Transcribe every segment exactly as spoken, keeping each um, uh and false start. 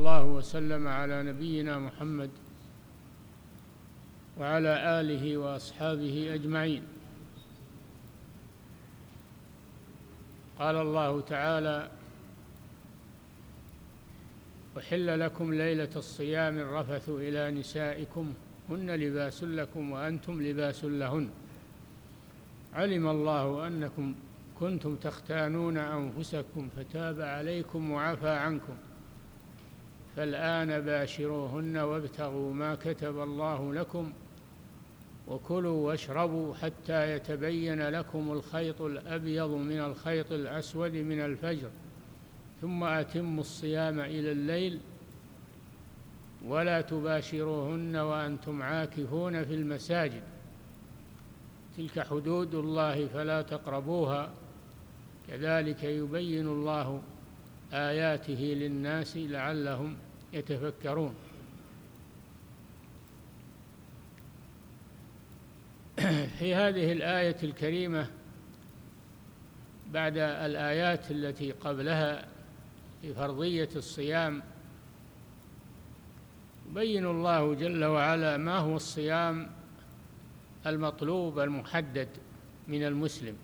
الله وسلم على نبينا محمد وعلى آله وأصحابه أجمعين. قال الله تعالى: أحل لكم ليلة الصيام الرفث إلى نسائكم هن لباس لكم وأنتم لباس لهن علم الله أنكم كنتم تختانون أنفسكم فتاب عليكم وعفى عنكم فالآن باشروهن وابتغوا ما كتب الله لكم وكلوا واشربوا حتى يتبين لكم الخيط الأبيض من الخيط الأسود من الفجر ثم أتموا الصيام إلى الليل ولا تباشروهن وأنتم عاكفون في المساجد تلك حدود الله فلا تقربوها كذلك يبين الله آياته للناس لعلهم يتفكرون. في هذه الآية الكريمة بعد الآيات التي قبلها في فرضية الصيام يبين الله جل وعلا ما هو الصيام المطلوب المحدد من المسلم،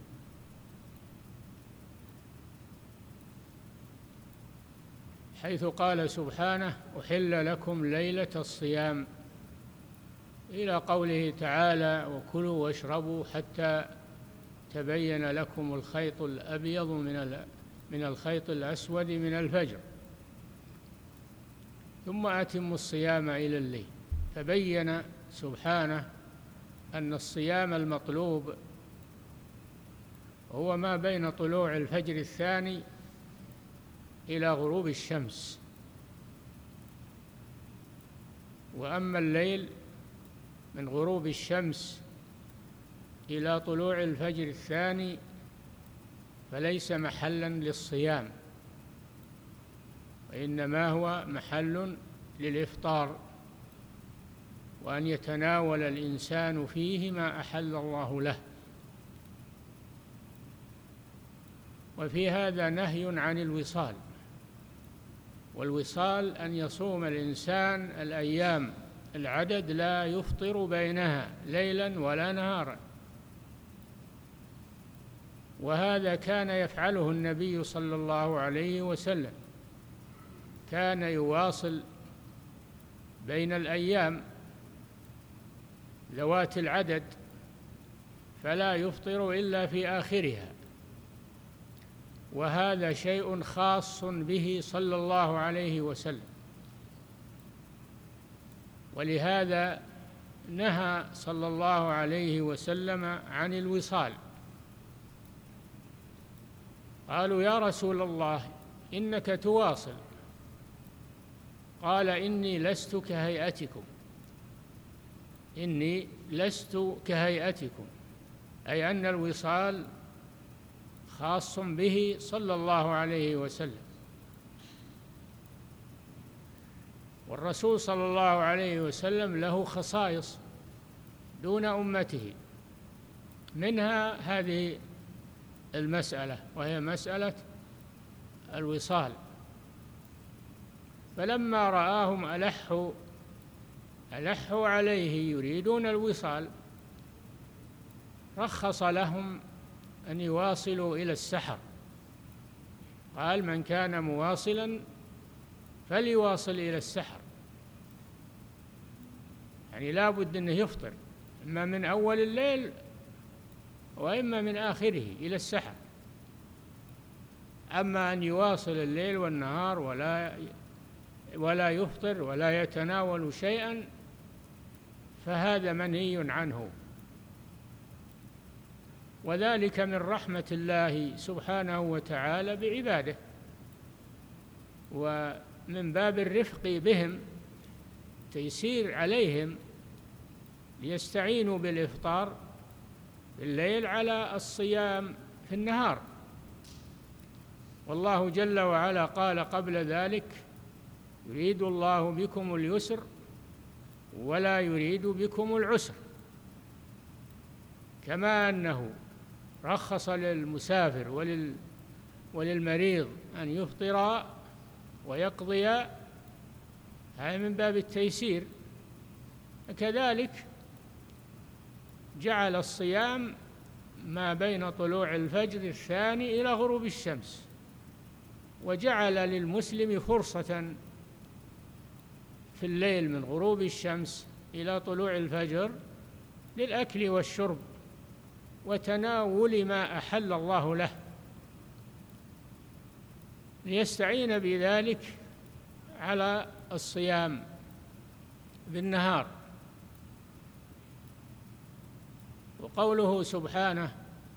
حيث قال سبحانه: أحل لكم ليلة الصيام، إلى قوله تعالى: وكلوا واشربوا حتى تبين لكم الخيط الأبيض من من الخيط الأسود من الفجر ثم أتموا الصيام إلى الليل. فبين سبحانه أن الصيام المطلوب هو ما بين طلوع الفجر الثاني إلى غروب الشمس، وأما الليل من غروب الشمس إلى طلوع الفجر الثاني فليس محلا للصيام، وإنما هو محل للإفطار، وأن يتناول الإنسان فيه ما أحل الله له. وفي هذا نهي عن الوصال، والوصال أن يصوم الإنسان الأيام العدد لا يفطر بينها ليلا ولا نهارا، وهذا كان يفعله النبي صلى الله عليه وسلم، كان يواصل بين الأيام ذوات العدد فلا يفطر إلا في آخرها، وهذا شيء خاص به صلى الله عليه وسلم، ولهذا نهى صلى الله عليه وسلم عن الوصال. قالوا: يا رسول الله إنك تواصل، قال: إني لست كهيئتكم، إني لست كهيئتكم، أي أن الوصال خاص به صلى الله عليه وسلم. والرسول صلى الله عليه وسلم له خصائص دون أمته، منها هذه المسألة وهي مسألة الوصال. فلما رآهم ألحوا ألحوا عليه يريدون الوصال رخص لهم أن يواصلوا إلى السحر، قال: من كان مواصلا فليواصل إلى السحر، يعني لا بد أنه يفطر إما من أول الليل وإما من آخره إلى السحر. أما أن يواصل الليل والنهار ولا ولا يفطر ولا يتناول شيئا فهذا منهي عنه، وذلك من رحمة الله سبحانه وتعالى بعباده، ومن باب الرفق بهم، تيسير عليهم ليستعينوا بالإفطار في الليل على الصيام في النهار. والله جل وعلا قال قبل ذلك: يريد الله بكم اليسر ولا يريد بكم العسر، كما أنه رخص للمسافر ولل وللمريض أن يفطر ويقضي هذا من باب التيسير. كذلك جعل الصيام ما بين طلوع الفجر الثاني إلى غروب الشمس، وجعل للمسلم فرصة في الليل من غروب الشمس إلى طلوع الفجر للأكل والشرب وتناول ما أحل الله له، ليستعين بذلك على الصيام بالنهار. وقوله سبحانه: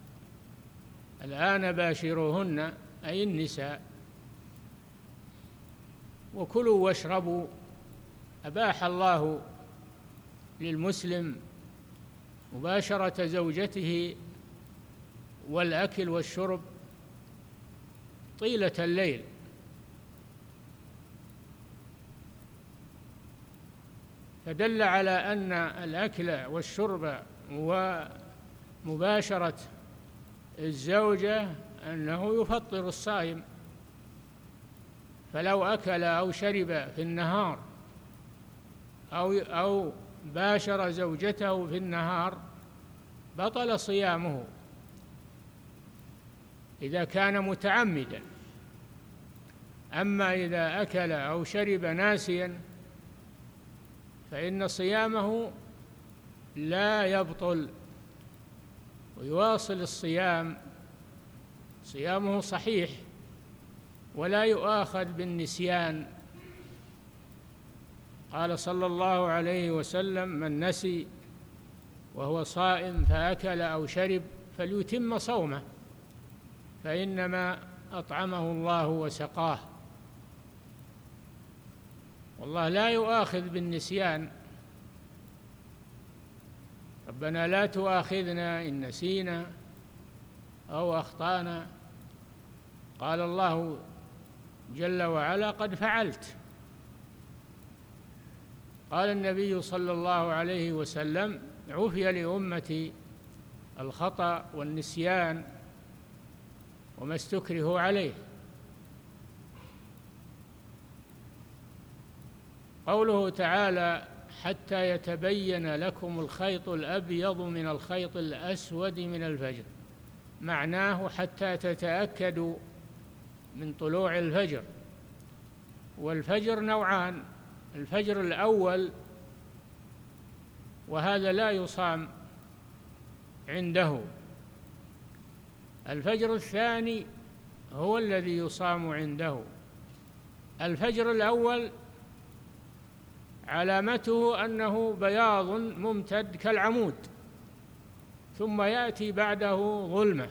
الآن باشروهن، أي النساء، وكلوا واشربوا، أباح الله للمسلم مباشرة زوجته والأكل والشرب طيلة الليل، فدل على أن الأكل والشرب ومباشرة الزوجة أنه يفطر الصائم، فلو أكل أو شرب في النهار أو أو باشر زوجته في النهار بطل صيامه إذا كان متعمدا. أما إذا أكل أو شرب ناسيا فإن صيامه لا يبطل ويواصل الصيام، صيامه صحيح ولا يؤاخذ بالنسيان. قال صلى الله عليه وسلم: من نسي وهو صائم فأكل أو شرب فليتم صومه، فإنما أطعمه الله وسقاه. والله لا يؤاخذ بالنسيان. ربنا لا تؤاخذنا إن نسينا أو أخطأنا. قال الله جل وعلا: قد فعلت. قال النبي صلى الله عليه وسلم: عفي لأمتي الخطأ والنسيان وما استكرهوا عليه. قوله تعالى: حتى يتبين لكم الخيط الأبيض من الخيط الأسود من الفجر، معناه حتى تتأكدوا من طلوع الفجر. والفجر نوعان: الفجر الأول وهذا لا يصام عنده، الفجر الثاني هو الذي يصام عنده. الفجر الأول علامته أنه بياض ممتد كالعمود، ثم يأتي بعده ظلمة،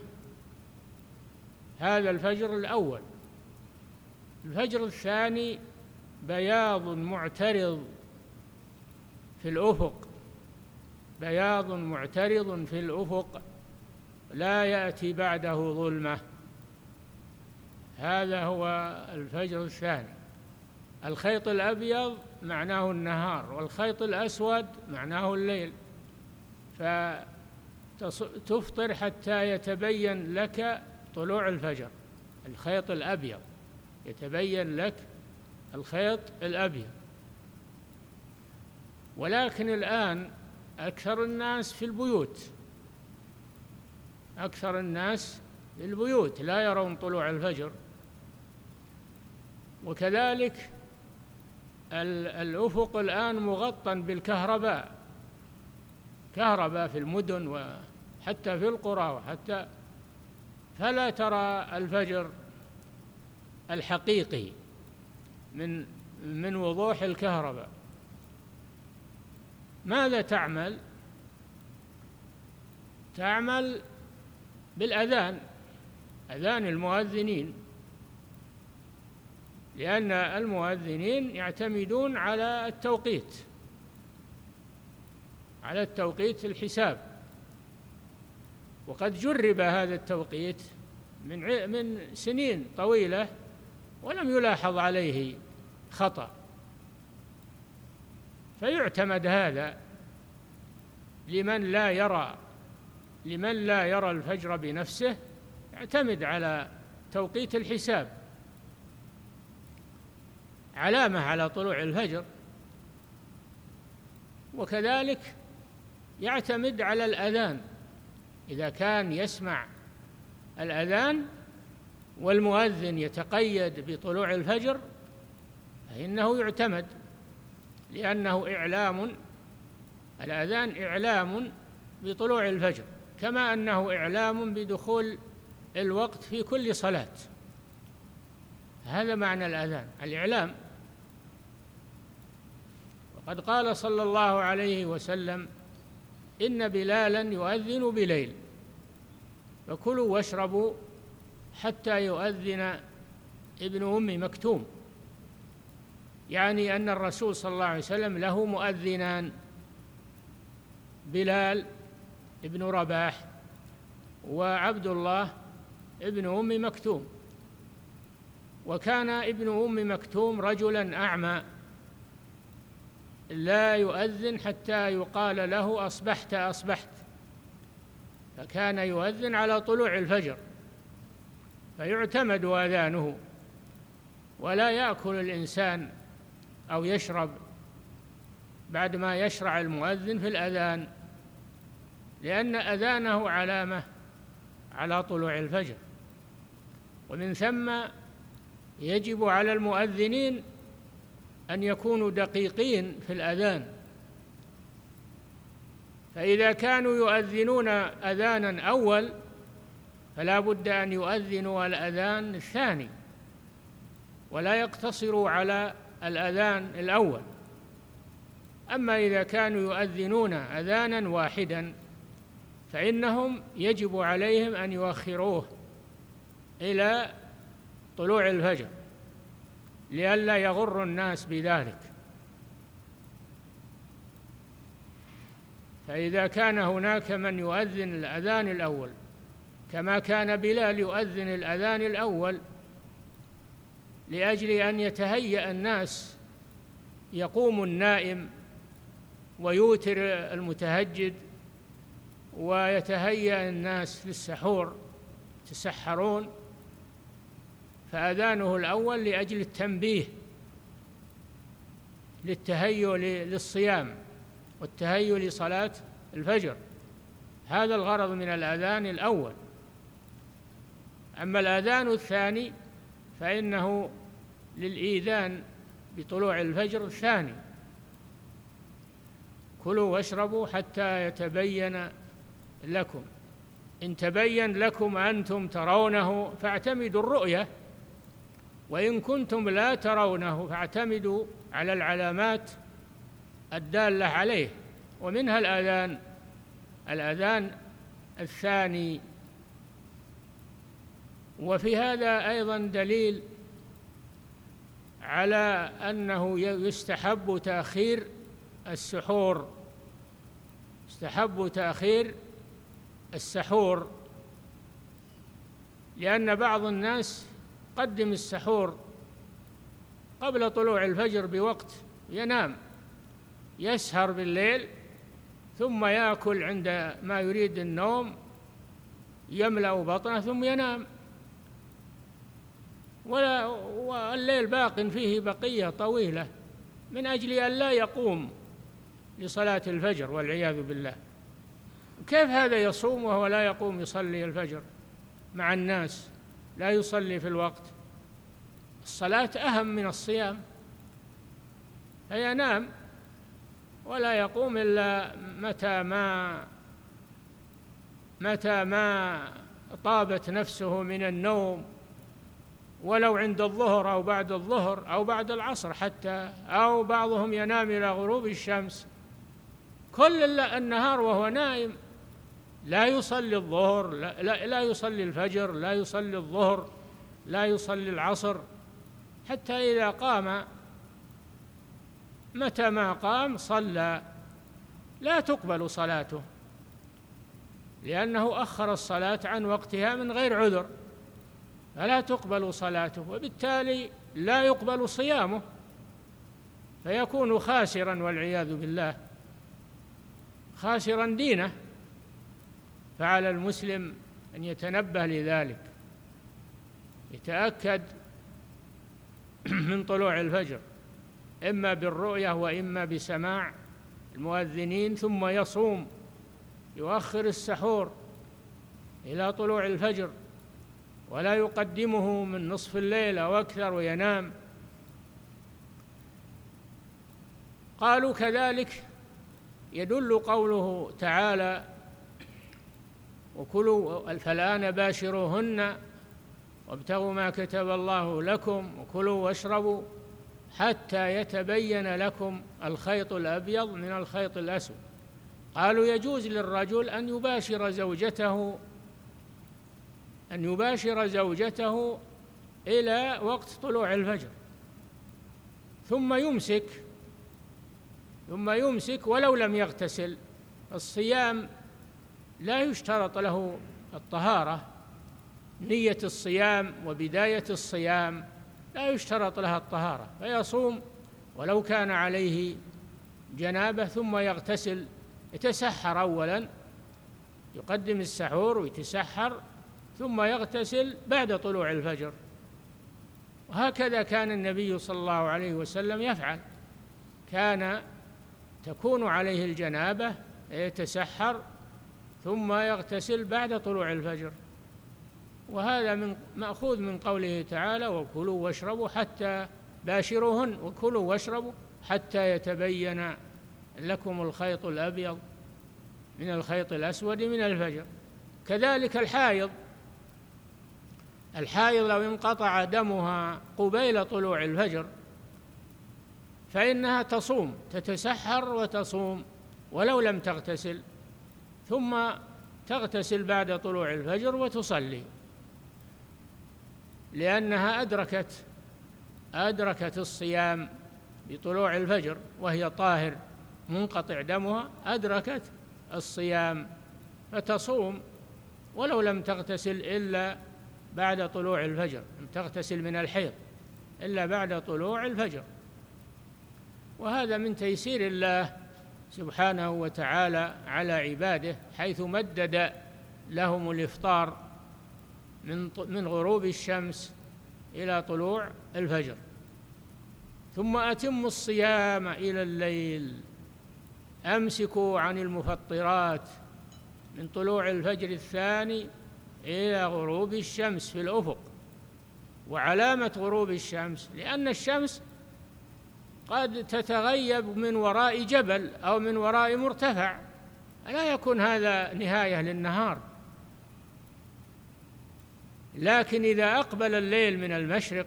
هذا الفجر الأول. الفجر الثاني بياض معترض في الأفق، بياض معترض في الأفق لا يأتي بعده ظلمة، هذا هو الفجر الثاني. الخيط الأبيض معناه النهار، والخيط الأسود معناه الليل. فتفطر حتى يتبين لك طلوع الفجر، الخيط الأبيض، يتبين لك الخيط الأبيض. ولكن الآن أكثر الناس في البيوت، أكثر الناس في البيوت لا يرون طلوع الفجر. وكذلك الأفق الآن مغطى بالكهرباء، كهرباء في المدن وحتى في القرى وحتى، فلا ترى الفجر الحقيقي من من وضوح الكهرباء. ماذا تعمل؟ تعمل بالأذان، أذان المؤذنين، لأن المؤذنين يعتمدون على التوقيت، على التوقيت الحساب. وقد جرب هذا التوقيت من من سنين طويلة ولم يلاحظ عليه خطأ، فيعتمد هذا لمن لا يرى لمن لا يرى الفجر بنفسه، يعتمد على توقيت الحساب علامة على طلوع الفجر. وكذلك يعتمد على الأذان، إذا كان يسمع الأذان والمؤذن يتقيد بطلوع الفجر فإنه يعتمد، لأنه إعلام، الأذان إعلام بطلوع الفجر، كما أنه إعلام بدخول الوقت في كل صلاة. هذا معنى الأذان، الإعلام. وقد قال صلى الله عليه وسلم: إن بلالا يؤذن بليل فكلوا واشربوا حتى يؤذن ابن أم مكتوم، يعني أن الرسول صلى الله عليه وسلم له مؤذنان، بلال ابن رباح وعبد الله ابن أم مكتوم. وكان ابن أم مكتوم رجلا أعمى لا يؤذن حتى يقال له: أصبحت أصبحت، فكان يؤذن على طلوع الفجر، فيعتمد أذانه، ولا يأكل الإنسان أو يشرب بعد ما يشرع المؤذن في الأذان، لأن أذانه علامة على طلوع الفجر. ومن ثم يجب على المؤذنين أن يكونوا دقيقين في الأذان، فإذا كانوا يؤذنون أذانا أول فلا بد أن يؤذنوا الأذان الثاني، ولا يقتصروا على الأذان الأول. أما إذا كانوا يؤذنون أذانا واحدا فإنهم يجب عليهم أن يؤخروه إلى طلوع الفجر لئلا يغر الناس بذلك. فإذا كان هناك من يؤذن الأذان الأول كما كان بلال يؤذن الأذان الأول لأجل أن يتهيأ الناس، يقوم النائم ويوتر المتهجد ويتهيأ الناس للسحور يتسحرون، فأذانه الأول لأجل التنبيه للتهيؤ للصيام والتهيؤ لصلاة الفجر، هذا الغرض من الأذان الأول. أما الأذان الثاني فإنه للإيذان بطلوع الفجر الثاني: كلوا واشربوا حتى يتبين لكم، إن تبين لكم أنتم ترونه فاعتمدوا الرؤية، وإن كنتم لا ترونه فاعتمدوا على العلامات الدالة عليه، ومنها الأذان الأذان الثاني. وفي هذا أيضا دليل على أنه يستحب تأخير السحور، يستحب تأخير السحور، لأن بعض الناس قدم السحور قبل طلوع الفجر بوقت، ينام يسهر بالليل ثم يأكل عند ما يريد النوم، يملأ بطنه ثم ينام، ولا والليل باق فيه بقية طويلة من أجل أن لا يقوم لصلاة الفجر والعياذ بالله. كيف هذا يصوم وهو لا يقوم يصلي الفجر مع الناس، لا يصلي في الوقت؟ الصلاة أهم من الصيام، فينام ولا يقوم إلا متى ما متى ما طابت نفسه من النوم، ولو عند الظهر أو بعد الظهر أو بعد العصر حتى، أو بعضهم ينام إلى غروب الشمس، كل النهار وهو نائم، لا يصلي الظهر، لا, لا, لا يصلي الفجر، لا يصلي الظهر، لا يصلي العصر، حتى إذا قام متى ما قام صلى، لا تقبل صلاته لأنه أخر الصلاة عن وقتها من غير عذر، فلا تقبل صلاته، وبالتالي لا يقبل صيامه، فيكون خاسرا والعياذ بالله، خاسرا دينه. فعلى المسلم أن يتنبه لذلك، يتأكد من طلوع الفجر إما بالرؤية وإما بسماع المؤذنين ثم يصوم، يؤخر السحور إلى طلوع الفجر ولا يقدمه من نصف الليل أو أكثر وينام. قالوا كذلك يدل قوله تعالى: وكلوا فالآن باشروهن وابتغوا ما كتب الله لكم وكلوا واشربوا حتى يتبين لكم الخيط الأبيض من الخيط الأسود. قالوا يجوز للرجل أن يباشر زوجته أن يباشر زوجته إلى وقت طلوع الفجر ثم يمسك ثم يمسك ولو لم يغتسل. الصيام لا يشترط له الطهارة، نية الصيام وبداية الصيام لا يشترط لها الطهارة، فيصوم ولو كان عليه جنابة ثم يغتسل، يتسحر أولا، يقدم السحور ويتسحر ثم يغتسل بعد طلوع الفجر. وهكذا كان النبي صلى الله عليه وسلم يفعل، كان تكون عليه الجنابة يتسحر ثم يغتسل بعد طلوع الفجر. وهذا من مأخوذ من قوله تعالى: وكلوا واشربوا حتى باشروهن وكلوا واشربوا حتى يتبين لكم الخيط الأبيض من الخيط الأسود من الفجر. كذلك الحائض الحائض لو انقطع دمها قبيل طلوع الفجر فإنها تصوم، تتسحر وتصوم ولو لم تغتسل، ثم تغتسل بعد طلوع الفجر وتصلي، لأنها أدركت أدركت الصيام بطلوع الفجر وهي طاهر منقطع دمها، أدركت الصيام فتصوم ولو لم تغتسل إلا بعد طلوع الفجر، لم تغتسل من الحيض إلا بعد طلوع الفجر. وهذا من تيسير الله سبحانه وتعالى على عباده، حيث مدد لهم الإفطار من من غروب الشمس إلى طلوع الفجر. ثم أتموا الصيام إلى الليل، أمسكوا عن المفطرات من طلوع الفجر الثاني إلى غروب الشمس في الأفق. وعلامة غروب الشمس لأن الشمس قد تتغيب من وراء جبل أو من وراء مرتفع، لا يكون هذا نهاية للنهار. لكن إذا أقبل الليل من المشرق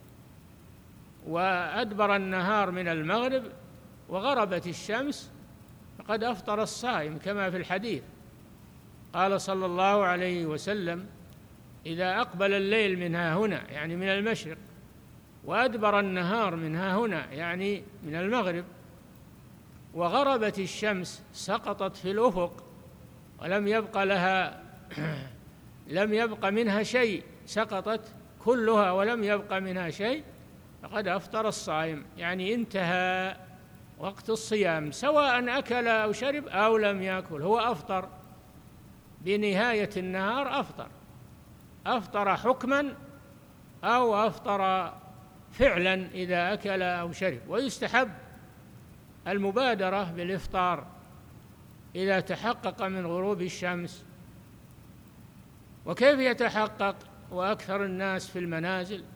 وأدبر النهار من المغرب وغربت الشمس فقد أفطر الصائم، كما في الحديث قال صلى الله عليه وسلم: إذا أقبل الليل من ها هنا يعني من المشرق وأدبر النهار من ها هنا يعني من المغرب وغربت الشمس سقطت في الأفق ولم يبق لها لم يبق منها شيء، سقطت كلها ولم يبق منها شيء، فقد أفطر الصائم، يعني انتهى وقت الصيام، سواء أكل أو شرب أو لم يأكل، هو أفطر بنهاية النهار، أفطر أفطر حكما أو أفطر فعلا إذا أكل أو شرب. ويستحب المبادرة بالإفطار إذا تحقق من غروب الشمس. وكيف يتحقق؟ وأكثر الناس في المنازل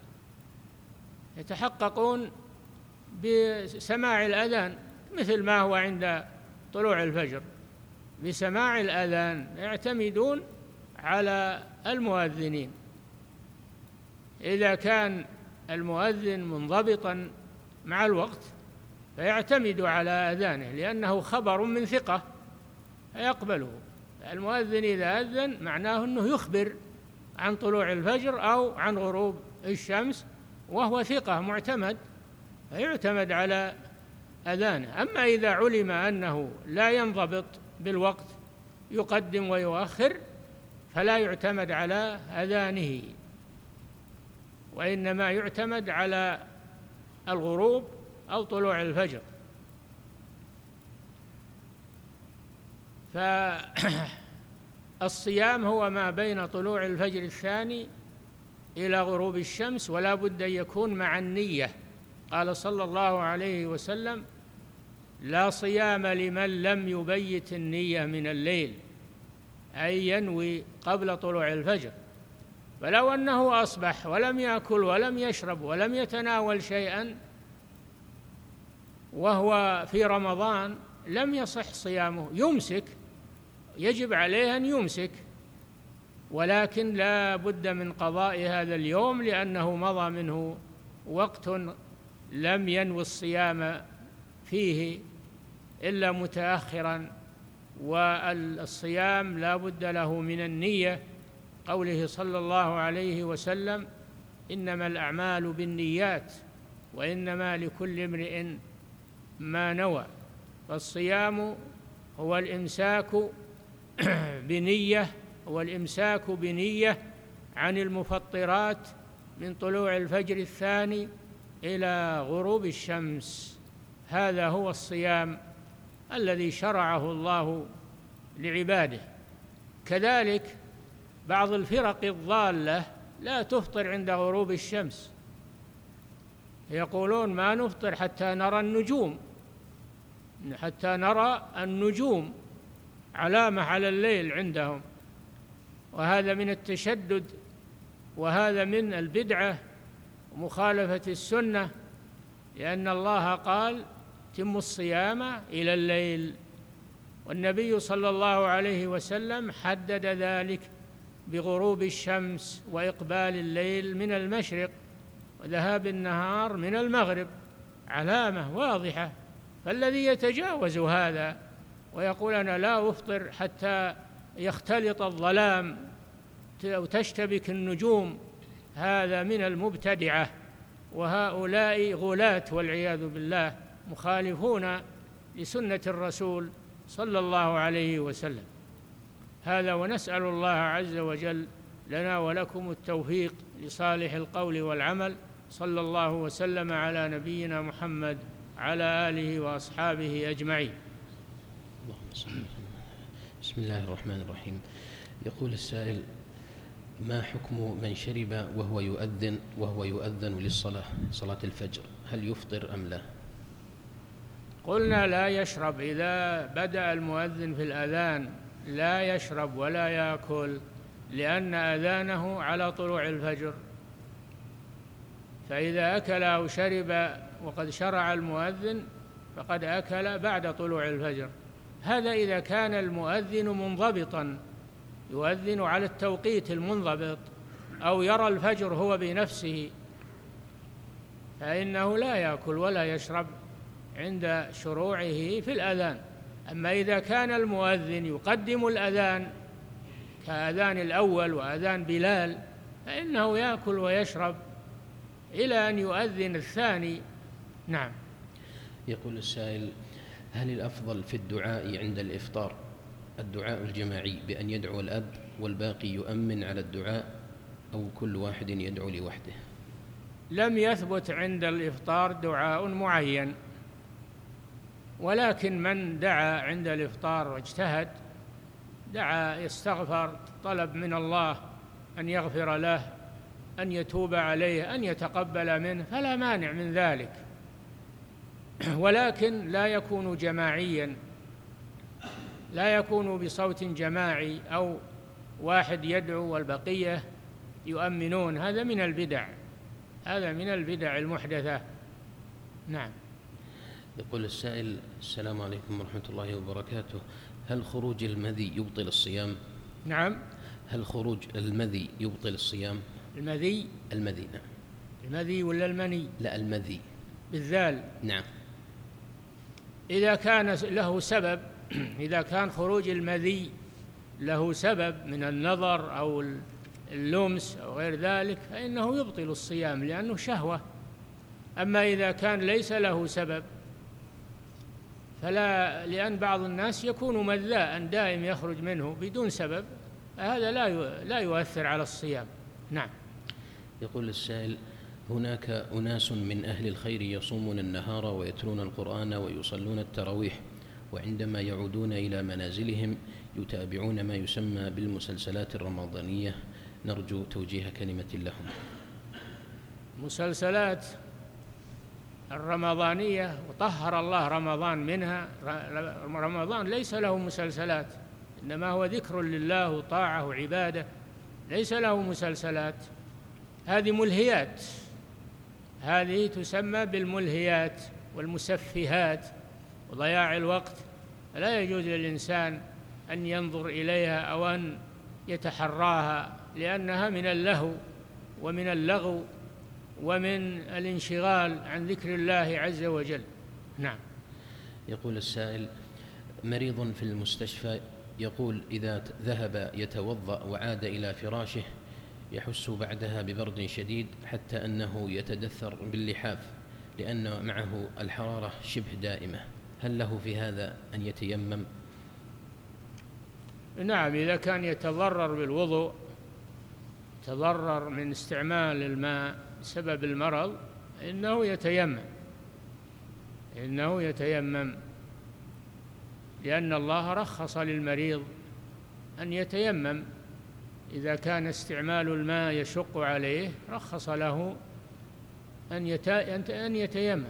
يتحققون بسماع الأذان، مثل ما هو عند طلوع الفجر، بسماع الأذان، يعتمدون على المؤذنين. إذا كان المؤذن منضبطا مع الوقت فيعتمد على أذانه لأنه خبر من ثقة فيقبله. المؤذن إذا أذن معناه أنه يخبر عن طلوع الفجر أو عن غروب الشمس وهو ثقة معتمد فيعتمد على أذانه. أما إذا علم أنه لا ينضبط بالوقت يقدم ويؤخر فلا يعتمد على أذانه، وإنما يعتمد على الغروب أو طلوع الفجر. فالصيام هو ما بين طلوع الفجر الثاني إلى غروب الشمس، ولا بد أن يكون مع النية. قال صلى الله عليه وسلم: لا صيام لمن لم يبيت النية من الليل، أي ينوي قبل طلوع الفجر. فلو أنه أصبح ولم يأكل ولم يشرب ولم يتناول شيئا وهو في رمضان لم يصح صيامه، يمسك، يجب عليه أن يمسك، ولكن لا بد من قضاء هذا اليوم لأنه مضى منه وقت لم ينوي الصيام فيه إلا متأخرا، والصيام لا بد له من النية، قوله صلى الله عليه وسلم: إنما الأعمال بالنيات وإنما لكل امرئ ما نوى. فالصيام هو الإمساك بنية هو الإمساك بنية عن المفطرات من طلوع الفجر الثاني إلى غروب الشمس. هذا هو الصيام الذي شرعه الله لعباده. كذلك بعض الفرق الضالة لا تفطر عند غروب الشمس، يقولون ما نفطر حتى نرى النجوم، حتى نرى النجوم، علامة على الليل عندهم، وهذا من التشدد، وهذا من البدعة ومخالفة السنة، لأن الله قال: تموا الصيام إلى الليل، والنبي صلى الله عليه وسلم حدد ذلك بغروب الشمس وإقبال الليل من المشرق وذهاب النهار من المغرب، علامة واضحة. فالذي يتجاوز هذا ويقول أنا لا أفطر حتى يختلط الظلام أو تشتبك النجوم، هذا من المبتدعة، وهؤلاء غلاة والعياذ بالله، مخالفون لسنة الرسول صلى الله عليه وسلم. هذا، ونسأل الله عز وجل لنا ولكم التوفيق لصالح القول والعمل. صلى الله وسلم على نبينا محمد على آله وأصحابه أجمعين. اللهم صل وسلم. بسم الله الرحمن الرحيم. يقول السائل: ما حكم من شرب وهو يؤذن وهو يؤذن للصلاة، صلاة الفجر، هل يفطر أم لا؟ قلنا لا يشرب، إذا بدأ المؤذن في الأذان لا يشرب ولا يأكل، لأن أذانه على طلوع الفجر، فإذا أكل أو شرب وقد شرع المؤذن فقد أكل بعد طلوع الفجر. هذا إذا كان المؤذن منضبطا، يؤذن على التوقيت المنضبط، أو يرى الفجر هو بنفسه، فإنه لا يأكل ولا يشرب عند شروعه في الأذان. أما إذا كان المؤذن يقدم الأذان كأذان الأول وأذان بلال فإنه يأكل ويشرب إلى أن يؤذن الثاني. نعم. يقول السائل: هل الأفضل في الدعاء عند الإفطار الدعاء الجماعي بأن يدعو الأب والباقي يؤمن على الدعاء، أو كل واحد يدعو لوحده؟ لم يثبت عند الإفطار دعاء معين، ولكن من دعا عند الإفطار واجتهد، دعا، يستغفر، طلب من الله أن يغفر له، أن يتوب عليه، أن يتقبل منه، فلا مانع من ذلك، ولكن لا يكون جماعيا، لا يكون بصوت جماعي أو واحد يدعو والبقية يؤمنون، هذا من البدع، هذا من البدع المحدثة. نعم. يقول السائل: السلام عليكم ورحمة الله وبركاته، هل خروج المذي يبطل الصيام؟ نعم. هل خروج المذي يبطل الصيام؟ المذي المذي نعم. المذي ولا المني؟ لا، المذي بالذال. نعم. إذا كان له سبب، إذا كان خروج المذي له سبب من النظر أو اللمس أو غير ذلك فإنه يبطل الصيام لأنه شهوة. أما إذا كان ليس له سبب فلا، لأن بعض الناس يكون مذاء دائم يخرج منه بدون سبب، هذا لا لا يؤثر على الصيام. نعم. يقول السائل: هناك أناس من أهل الخير يصومون النهار ويتلون القرآن ويصلون التراويح، وعندما يعودون إلى منازلهم يتابعون ما يسمى بالمسلسلات الرمضانية، نرجو توجيه كلمة لهم. مسلسلات الرمضانية وطهر الله رمضان منها. رمضان ليس له مسلسلات، إنما هو ذكر لله وطاعة وعبادة، ليس له مسلسلات. هذه ملهيات، هذه تسمى بالملهيات والمسفهات وضياع الوقت. لا يجوز للإنسان أن ينظر إليها أو أن يتحراها، لأنها من اللهو ومن اللغو ومن الانشغال عن ذكر الله عز وجل. نعم. يقول السائل: مريض في المستشفى يقول إذا ذهب يتوضأ وعاد إلى فراشه يحس بعدها ببرد شديد حتى أنه يتدثر باللحاف لأن معه الحرارة شبه دائمة، هل له في هذا أن يتيمم؟ نعم، إذا كان يتضرر بالوضوء، يتضرر من استعمال الماء بسبب المرض، إنه يتيمم إنه يتيمم لأن الله رخص للمريض أن يتيمم. إذا كان استعمال الماء يشق عليه رخص له أن يتيمم.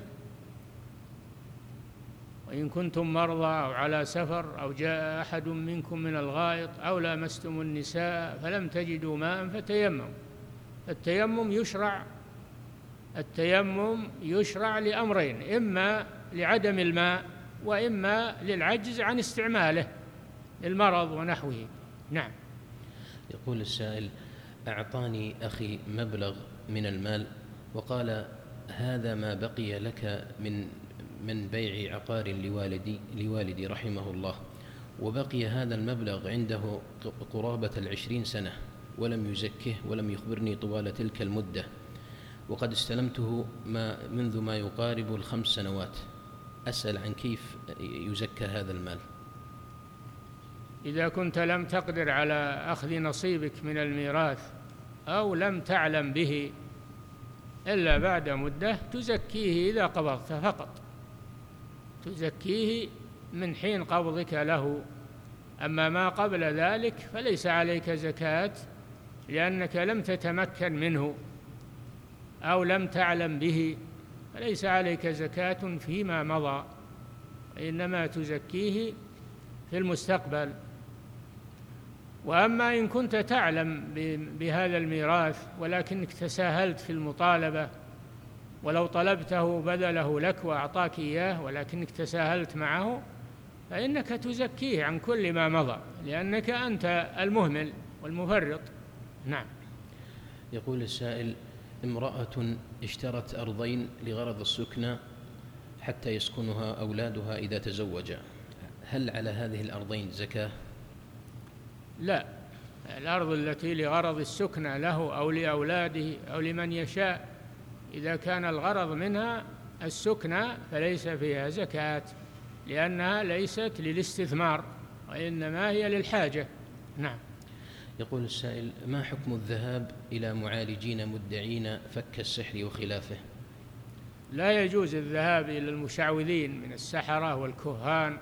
وإن كنتم مرضى أو على سفر أو جاء أحد منكم من الغائط أو لامستم النساء فلم تجدوا ماء فتيمموا. التيمم يشرع التيمم يشرع لأمرين: إما لعدم الماء، وإما للعجز عن استعماله للمرض ونحوه. نعم. يقول السائل: أعطاني أخي مبلغ من المال وقال هذا ما بقي لك من من بيع عقار لوالدي لوالدي رحمه الله، وبقي هذا المبلغ عنده قرابة العشرين سنة ولم يزكه ولم يخبرني طوال تلك المدة، وقد استلمته ما منذ ما يقارب الخمس سنوات. أسأل عن كيف يزكى هذا المال. إذا كنت لم تقدر على أخذ نصيبك من الميراث أو لم تعلم به إلا بعد مدة تزكيه إذا قبضت فقط، تزكيه من حين قبضك له. أما ما قبل ذلك فليس عليك زكاة، لأنك لم تتمكن منه أو لم تعلم به، فليس عليك زكاة فيما مضى، إنما تزكيه في المستقبل. وأما إن كنت تعلم بهذا الميراث ولكنك تساهلت في المطالبة، ولو طلبته بذله لك وأعطاك إياه ولكنك تساهلت معه، فإنك تزكيه عن كل ما مضى، لأنك أنت المهمل والمفرط. نعم. يقول السائل: امرأة اشترت أرضين لغرض السكنى حتى يسكنها أولادها إذا تزوجا، هل على هذه الأرضين زكاة؟ لا، الأرض التي لغرض السكنى له أو لأولاده أو لمن يشاء، إذا كان الغرض منها السكنى فليس فيها زكاة، لأنها ليست للاستثمار وإنما هي للحاجة. نعم. يقول السائل: ما حكم الذهاب إلى معالجين مدعين فك السحر وخلافه؟ لا يجوز الذهاب إلى المشعوذين من السحرة والكهان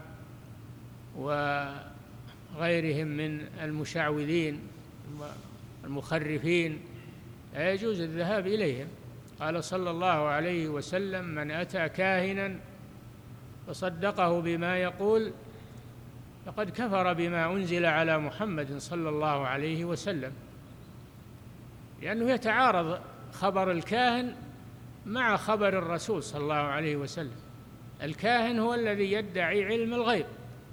وغيرهم من المشعوذين المخرفين، لا يجوز الذهاب إليهم. قال صلى الله عليه وسلم: من أتى كاهنا فصدقه بما يقول فقد كفر بما أنزل على محمد صلى الله عليه وسلم، لأنه يتعارض خبر الكاهن مع خبر الرسول صلى الله عليه وسلم. الكاهن هو الذي يدعي علم الغيب،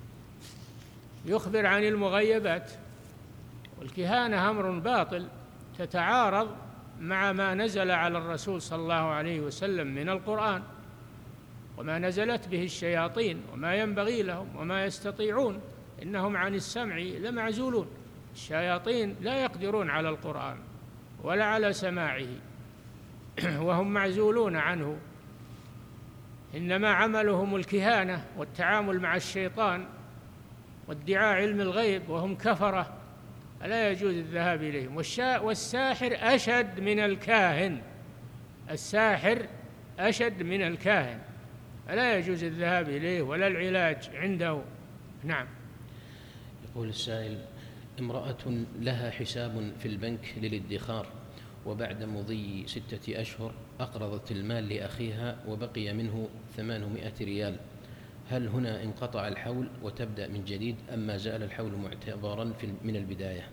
يخبر عن المغيبات، والكهانة أمر باطل تتعارض مع ما نزل على الرسول صلى الله عليه وسلم من القرآن وما نزلت به الشياطين وما ينبغي لهم وما يستطيعون، إنهم عن السمع لمعزولون. الشياطين لا يقدرون على القرآن ولا على سماعه وهم معزولون عنه، إنما عملهم الكهانة والتعامل مع الشيطان وادعاء علم الغيب، وهم كفرة، فلا يجوز الذهاب إليهم. والساحر أشد من الكاهن، الساحر أشد من الكاهن، فلا يجوز الذهاب إليه ولا العلاج عنده. نعم. يقول السائل: امرأة لها حساب في البنك للادخار وبعد مضي ستة أشهر أقرضت المال لأخيها وبقي منه ثمانمائة ريال، هل هنا انقطع الحول وتبدأ من جديد أم ما زال الحول معتبرا من البداية؟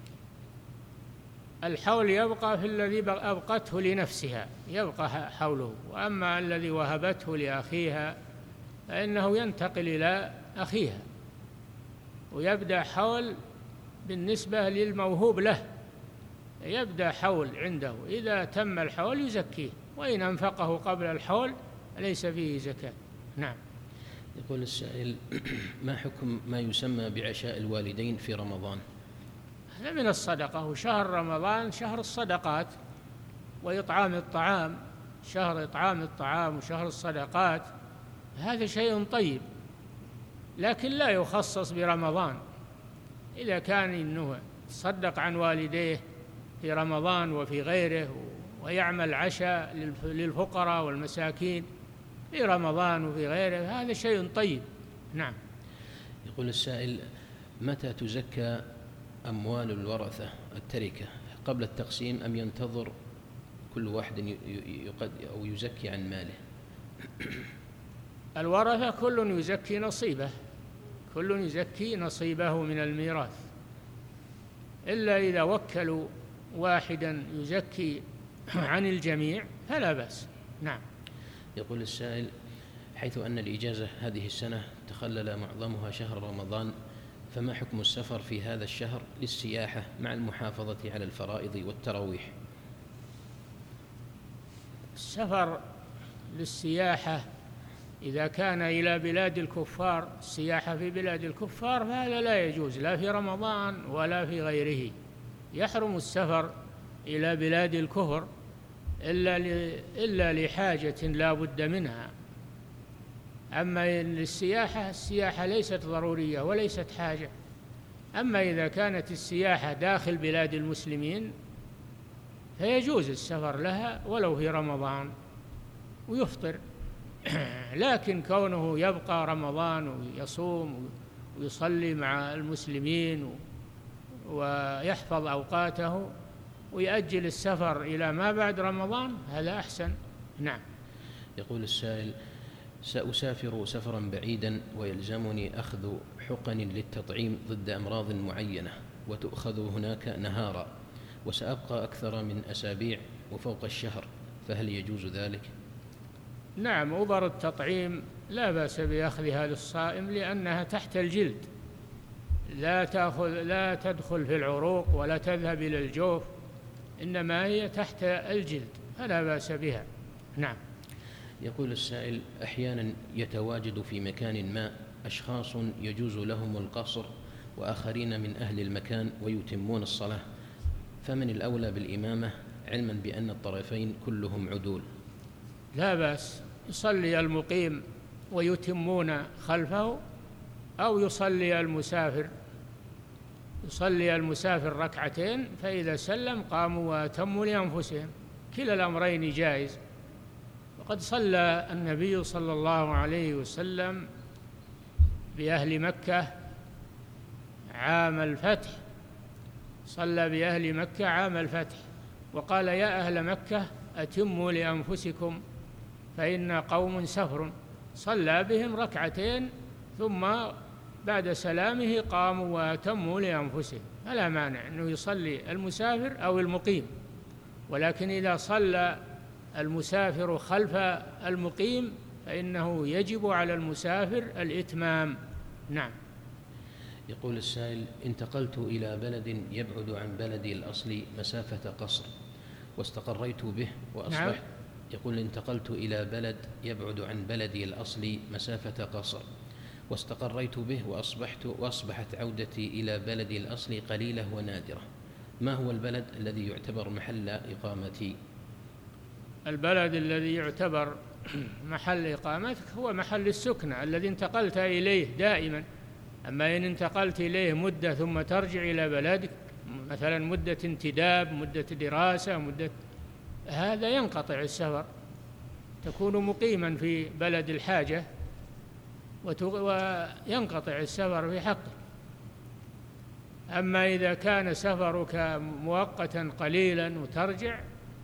الحول يبقى في الذي أبقته لنفسها، يبقى حوله، وأما الذي وهبته لأخيها فإنه ينتقل إلى أخيها ويبدأ حول بالنسبة للموهوب له، يبدأ حول عنده، إذا تم الحول يزكيه، وإن أنفقه قبل الحول ليس فيه زكاة. نعم. يقول السائل: ما حكم ما يسمى بعشاء الوالدين في رمضان؟ هذا من الصدقة، وشهر رمضان شهر الصدقات وإطعام الطعام، شهر إطعام الطعام وشهر الصدقات، هذا شيء طيب، لكن لا يخصص برمضان. إذا كان إنه تصدق عن والديه في رمضان وفي غيره ويعمل عشاء للفقراء والمساكين في رمضان وفي غيره، هذا شيء طيب. نعم. يقول السائل: متى تزكى أموال الورثة التركة، قبل التقسيم أم ينتظر كل واحد أو يزكي عن ماله؟ الورثة كل يزكي نصيبه، كل يزكي نصيبه من الميراث، إلا إذا وكلوا واحدا يزكي عن الجميع فلا بأس. نعم. يقول السائل: حيث أن الإجازة هذه السنة تخلل معظمها شهر رمضان، فما حكم السفر في هذا الشهر للسياحة مع المحافظة على الفرائض والتراويح؟ السفر للسياحة إذا كان إلى بلاد الكفار، السياحة في بلاد الكفار، فهذا لا يجوز لا في رمضان ولا في غيره. يحرم السفر إلى بلاد الكفر إلا إلا لحاجة لا بد منها. أما للسياحة، السياحة ليست ضرورية وليست حاجة. أما إذا كانت السياحة داخل بلاد المسلمين فيجوز السفر لها ولو في رمضان ويفطر، لكن كونه يبقى رمضان ويصوم ويصلي مع المسلمين ويحفظ أوقاته ويأجل السفر إلى ما بعد رمضان، هذا أحسن. نعم. يقول السائل: سأسافر سفرا بعيدا ويلزمني أخذ حقن للتطعيم ضد أمراض معينة وتؤخذ هناك نهارا، وسأبقى أكثر من أسابيع وفوق الشهر، فهل يجوز ذلك؟ نعم، أبر التطعيم لا بأس بأخذها للصائم، لأنها تحت الجلد، لا تأخذ لا تدخل في العروق ولا تذهب إلى الجوف، إنما هي تحت الجلد، فلا بأس بها. نعم. يقول السائل: أحيانا يتواجد في مكان ما أشخاص يجوز لهم القصر وآخرين من أهل المكان ويتمون الصلاة، فمن الأولى بالإمامة علما بأن الطرفين كلهم عدول؟ لا بأس، يصلي المقيم ويتمون خلفه، أو يصلي المسافر يصلي المسافر ركعتين، فإذا سلم قاموا وأتموا لأنفسهم، كلا الأمرين جائز. وقد صلى النبي صلى الله عليه وسلم بأهل مكة عام الفتح، صلى بأهل مكة عام الفتح وقال: يا أهل مكة أتموا لأنفسكم فإن قوم سفر، صلى بهم ركعتين ثم بعد سلامه قاموا وأتموا لأنفسهم، فلا مانع أنه يصلي المسافر أو المقيم، ولكن إذا صلى المسافر خلف المقيم فإنه يجب على المسافر الإتمام. نعم. يقول السائل: انتقلت إلى بلد يبعد عن بلدي الأصلي مسافة قصر واستقريت به وأصبحت نعم. يقول: انتقلت إلى بلد يبعد عن بلدي الأصلي مسافة قصر واستقريت به وأصبحت وأصبحت عودتي إلى بلدي الأصلي قليلة ونادرة، ما هو البلد الذي يعتبر محل إقامتي؟ البلد الذي يعتبر محل إقامتك هو محل السكنة الذي انتقلت إليه دائما. أما إن انتقلت إليه مدة ثم ترجع إلى بلدك، مثلا مدة انتداب، مدة دراسة، مدة، هذا ينقطع السفر، تكون مقيما في بلد الحاجة وينقطع السفر في حقك. أما إذا كان سفرك مؤقتا قليلا وترجع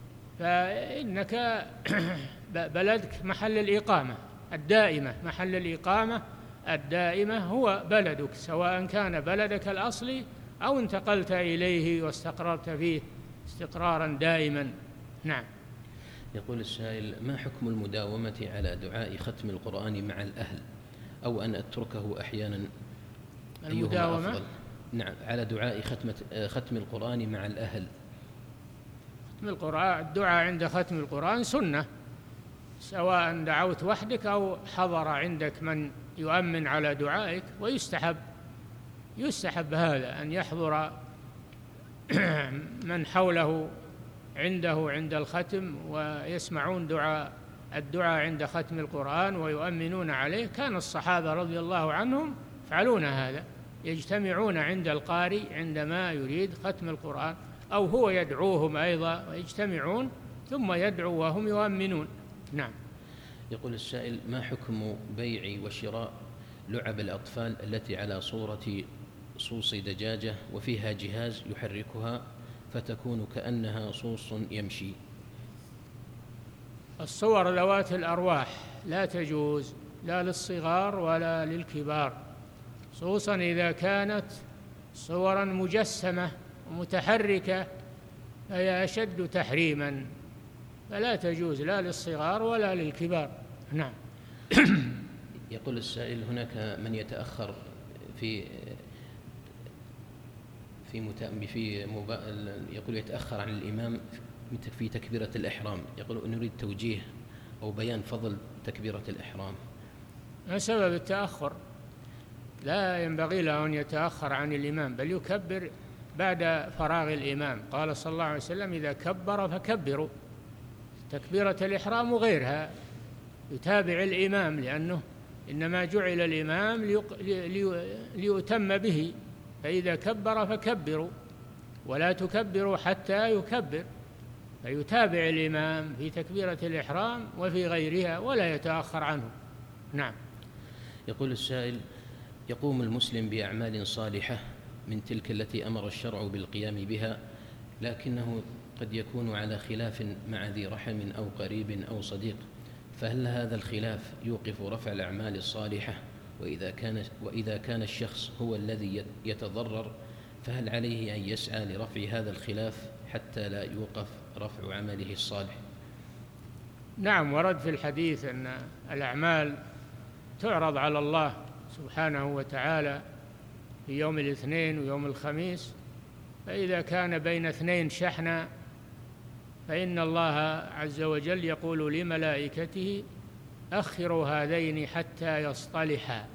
فإنك بلدك محل الإقامة الدائمة، محل الإقامة الدائمة هو بلدك، سواء كان بلدك الأصلي أو انتقلت إليه واستقررت فيه استقرارا دائما. نعم. يقول السائل: ما حكم المداومة على دعاء ختم القرآن مع الأهل أو أن أتركه أحيانا؟ المداومة أفضل؟ نعم، على دعاء ختمة ختم القرآن مع الأهل. ختم القرآن، الدعاء عند ختم القرآن سنة، سواء دعوت وحدك أو حضر عندك من يؤمن على دعائك، ويستحب يستحب هذا أن يحضر من حوله عنده عند الختم ويسمعون دعاء الدعاء عند ختم القرآن ويؤمنون عليه. كان الصحابة رضي الله عنهم يفعلون هذا، يجتمعون عند القارئ عندما يريد ختم القرآن، أو هو يدعوهم أيضا ويجتمعون ثم يدعو وهم يؤمنون. نعم. يقول السائل: ما حكم بيع وشراء لعب الأطفال التي على صورة صوص دجاجة وفيها جهاز يحركها فتكون كأنها صوص يمشي؟ الصور ذوات الأرواح لا تجوز لا للصغار ولا للكبار، خصوصا إذا كانت صورا مجسمة ومتحركة فهي أشد تحريما، فلا تجوز لا للصغار ولا للكبار. نعم. يقول السائل: هناك من يتأخر في في مت... في مب... يقول يتأخر عن الإمام في تكبيرة الإحرام، يقول نريد توجيه أو بيان فضل تكبيرة الإحرام. ما سبب التأخر؟ لا ينبغي له أن يتأخر عن الإمام، بل يكبر بعد فراغ الإمام. قال صلى الله عليه وسلم: إذا كبر فكبروا. تكبيرة الإحرام وغيرها يتابع الإمام، لأنه إنما جعل الإمام ليق... لي... ليؤتم به، فإذا كبر فكبروا ولا تكبروا حتى يكبر، فيتابع الإمام في تكبيرة الإحرام وفي غيرها ولا يتأخر عنه. نعم. يقول السائل: يقوم المسلم بأعمال صالحة من تلك التي أمر الشرع بالقيام بها، لكنه قد يكون على خلاف مع ذي رحم أو قريب أو صديق، فهل هذا الخلاف يوقف رفع الأعمال الصالحة؟ وإذا كان, وإذا كان الشخص هو الذي يتضرر فهل عليه أن يسعى لرفع هذا الخلاف حتى لا يوقف رفع عمله الصالح؟ نعم، ورد في الحديث أن الأعمال تعرض على الله سبحانه وتعالى في يوم الاثنين ويوم الخميس، فإذا كان بين اثنين شحنة فإن الله عز وجل يقول لملائكته: أخروا هذين حتى يصطلحا،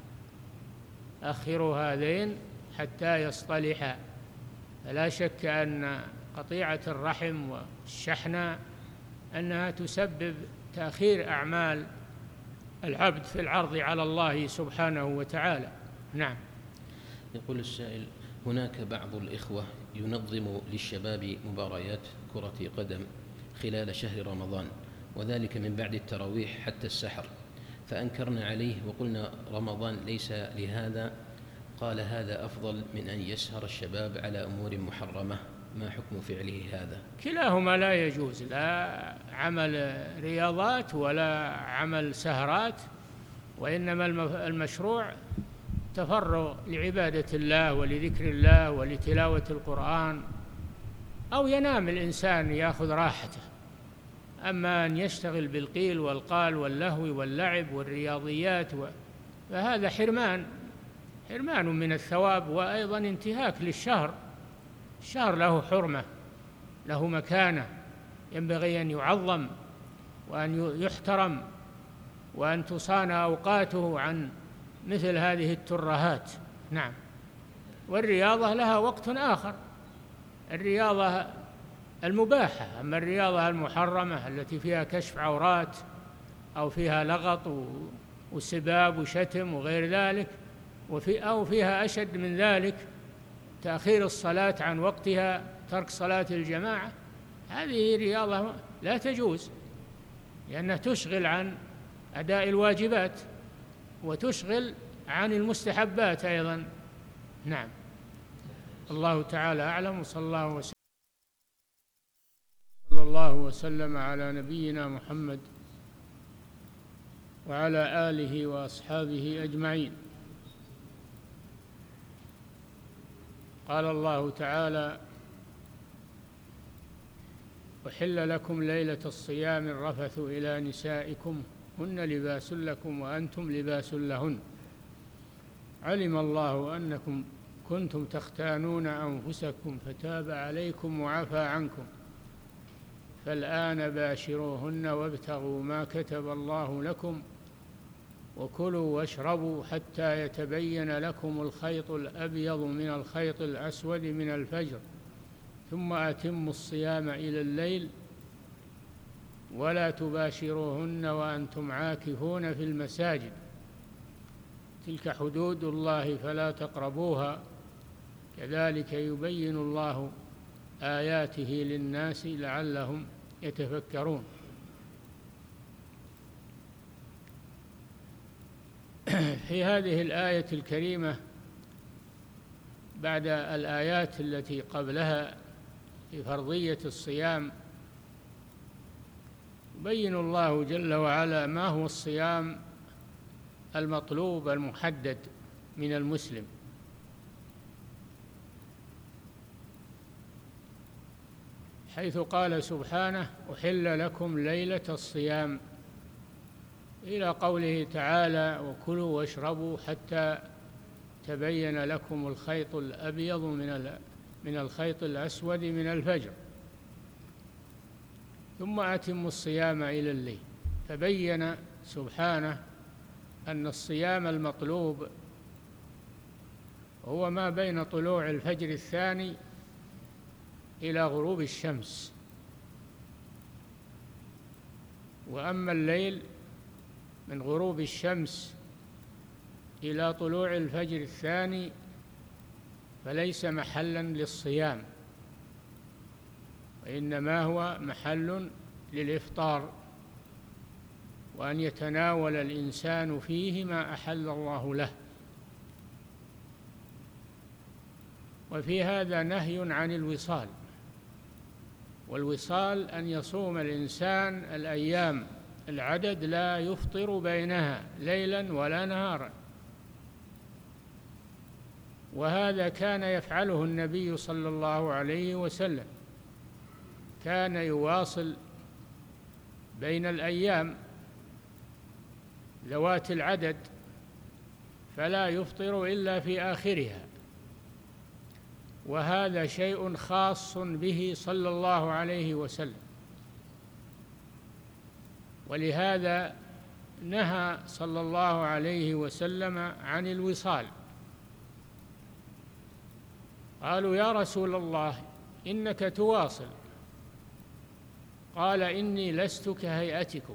أخروا هذين حتى يصطلحا. فلا شك أن قطيعة الرحم والشحنة أنها تسبب تأخير أعمال العبد في العرض على الله سبحانه وتعالى. نعم. يقول السائل: هناك بعض الإخوة ينظم للشباب مباريات كرة قدم خلال شهر رمضان، وذلك من بعد التراويح حتى السحر، فأنكرنا عليه وقلنا رمضان ليس لهذا. قال: هذا أفضل من أن يسهر الشباب على أمور محرمة، ما حكم فعله هذا؟ كلاهما لا يجوز، لا عمل رياضات ولا عمل سهرات، وإنما المشروع تفرغ لعبادة الله ولذكر الله ولتلاوة القرآن، أو ينام الإنسان يأخذ راحته. أما أن يشتغل بالقيل والقال واللهو واللعب والرياضيات و... فهذا حرمان حرمان من الثواب، وأيضا انتهاك للشهر. الشهر له حرمة، له مكانة، ينبغي أن يعظم وأن يحترم وأن تصان أوقاته عن مثل هذه الترهات. نعم. والرياضة لها وقت آخر، الرياضة المباحة. أما الرياضة المحرمة التي فيها كشف عورات أو فيها لغط وسباب وشتم وغير ذلك، وفي أو فيها أشد من ذلك تأخير الصلاة عن وقتها، ترك صلاة الجماعة، هذه رياضة لا تجوز، لأنها تشغل عن أداء الواجبات وتشغل عن المستحبات أيضا. نعم. الله تعالى أعلم. وصلى الله وسلم صلى الله وسلم على نبينا محمد وعلى آله وأصحابه أجمعين. قال الله تعالى: أحل لكم ليلة الصيام الرفث إلى نسائكم هن لباس لكم وأنتم لباس لهن علم الله أنكم كنتم تختانون أنفسكم فتاب عليكم وعفى عنكم فالآن باشروهن وابتغوا ما كتب الله لكم وكلوا واشربوا حتى يتبين لكم الخيط الأبيض من الخيط الأسود من الفجر ثم أتموا الصيام إلى الليل ولا تباشروهن وأنتم عاكفون في المساجد تلك حدود الله فلا تقربوها كذلك يبين الله آياته للناس لعلهم يتفكرون. في هذه الآية الكريمة بعد الآيات التي قبلها في فرضية الصيام يبين الله جل وعلا ما هو الصيام المطلوب المحدد من المسلم، حيث قال سبحانه: أحل لكم ليلة الصيام، إلى قوله تعالى: وكلوا واشربوا حتى تبين لكم الخيط الأبيض من من الخيط الأسود من الفجر ثم أتموا الصيام إلى الليل. فبين سبحانه أن الصيام المطلوب هو ما بين طلوع الفجر الثاني إلى غروب الشمس، وأما الليل من غروب الشمس إلى طلوع الفجر الثاني فليس محلا للصيام، وإنما هو محل للإفطار، وأن يتناول الإنسان فيه ما أحل الله له. وفي هذا نهي عن الوصال، والوصال أن يصوم الإنسان الأيام العدد لا يفطر بينها ليلا ولا نهارا، وهذا كان يفعله النبي صلى الله عليه وسلم، كان يواصل بين الأيام ذوات العدد فلا يفطر إلا في آخرها، وهذا شيء خاص به صلى الله عليه وسلم، ولهذا نهى صلى الله عليه وسلم عن الوصال. قالوا: يا رسول الله إنك تواصل، قال: إني لست كهيئتكم،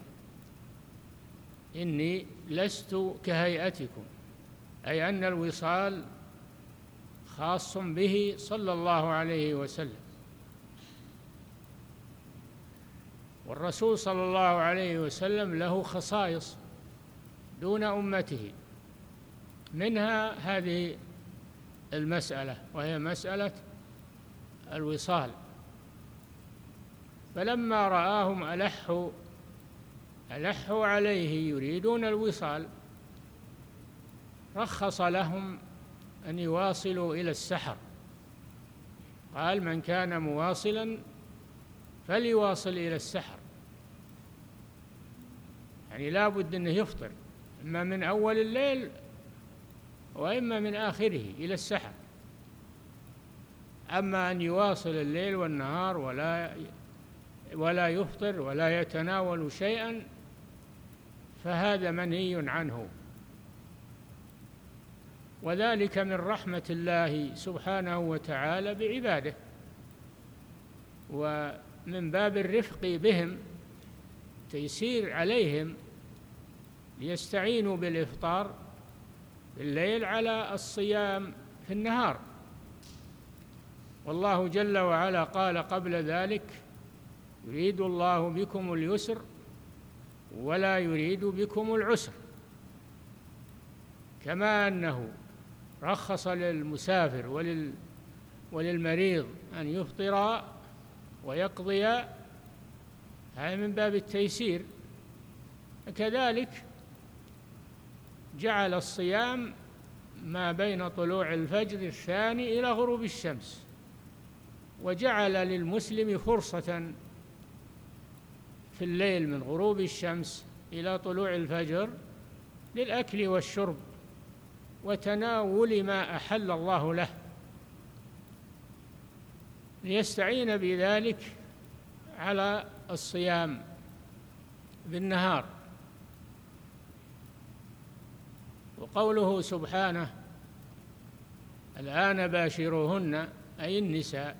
إني لست كهيئتكم، أي أن الوصال خاص به صلى الله عليه وسلم. والرسول صلى الله عليه وسلم له خصائص دون أمته، منها هذه المسألة وهي مسألة الوصال. فلما رآهم ألحوا ألحوا عليه يريدون الوصال رخص لهم أن يواصلوا إلى السحر، قال: من كان مواصلا فليواصل إلى السحر، يعني لا بد أنه يفطر إما من أول الليل وإما من آخره إلى السحر. أما أن يواصل الليل والنهار ولا ولا يفطر ولا يتناول شيئا فهذا منهي عنه، وذلك من رحمة الله سبحانه وتعالى بعباده، ومن باب الرفق بهم، تيسير عليهم ليستعينوا بالإفطار في الليل على الصيام في النهار. والله جل وعلا قال قبل ذلك: يريد الله بكم اليسر ولا يريد بكم العسر، كما أنه رخص للمسافر ولل وللمريض أن يفطر ويقضي، هذا من باب التيسير. كذلك جعل الصيام ما بين طلوع الفجر الثاني إلى غروب الشمس، وجعل للمسلم فرصة في الليل من غروب الشمس إلى طلوع الفجر للأكل والشرب وتناول ما أحل الله له، ليستعين بذلك على الصيام بالنهار. وقوله سبحانه: الآن باشروهن، أي النساء،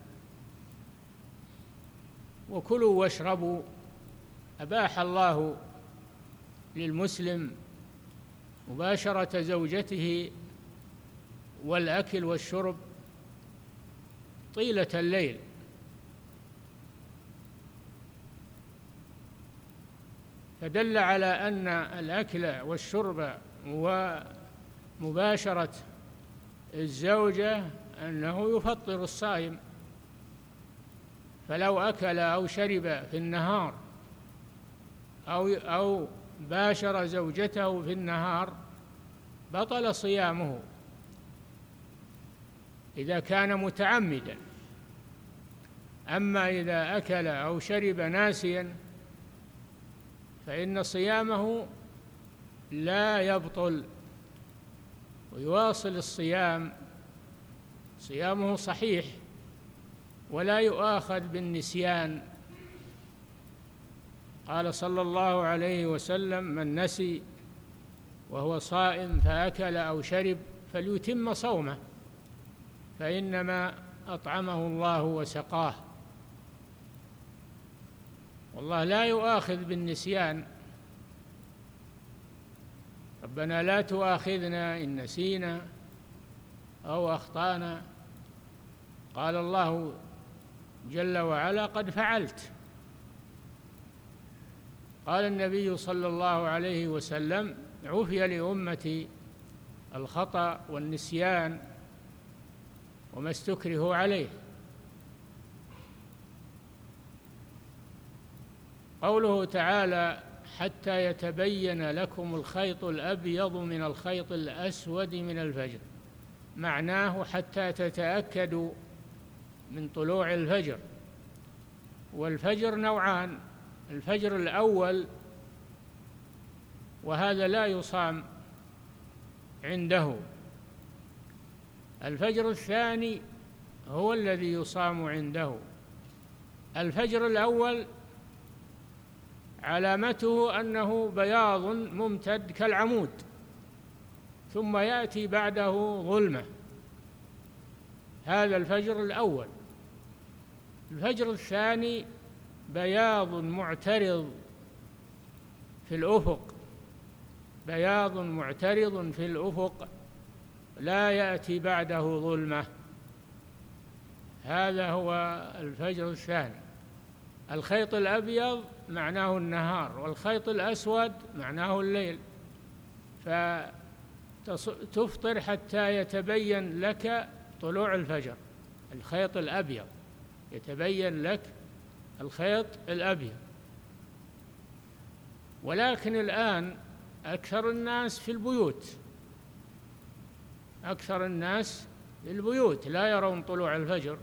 وكلوا واشربوا، أباح الله للمسلم مباشرة زوجته والأكل والشرب طيلة الليل، فدل على أن الأكل والشرب ومباشرة الزوجة أنه يفطر الصائم، فلو أكل أو شرب في النهار أو أو باشر زوجته في النهار بطل صيامه إذا كان متعمدا. أما إذا أكل أو شرب ناسيا فإن صيامه لا يبطل ويواصل الصيام، صيامه صحيح ولا يؤاخذ بالنسيان. قال صلى الله عليه وسلم: من نسي وهو صائم فأكل أو شرب فليتم صومه فإنما أطعمه الله وسقاه. والله لا يؤاخذ بالنسيان، ربنا لا تؤاخذنا إن نسينا أو أخطأنا. قال الله جل وعلا: قد فعلت. قال النبي صلى الله عليه وسلم: عفي لأمتي الخطأ والنسيان وما استكرهوا عليه. قوله تعالى: حتى يتبين لكم الخيط الأبيض من الخيط الأسود من الفجر، معناه حتى تتأكدوا من طلوع الفجر. والفجر نوعان: الفجر الأول وهذا لا يصام عنده، الفجر الثاني هو الذي يصام عنده. الفجر الأول علامته أنه بياض ممتد كالعمود، ثم يأتي بعده ظلمة، هذا الفجر الأول. الفجر الثاني بياض معترض في الأفق، بياض معترض في الأفق لا يأتي بعده ظلمة، هذا هو الفجر الثاني. الخيط الأبيض معناه النهار، والخيط الأسود معناه الليل، فتفطر حتى يتبين لك طلوع الفجر. الخيط الأبيض يتبين لك الخيط الأبيض. ولكن الآن أكثر الناس في البيوت، أكثر الناس في البيوت لا يرون طلوع الفجر.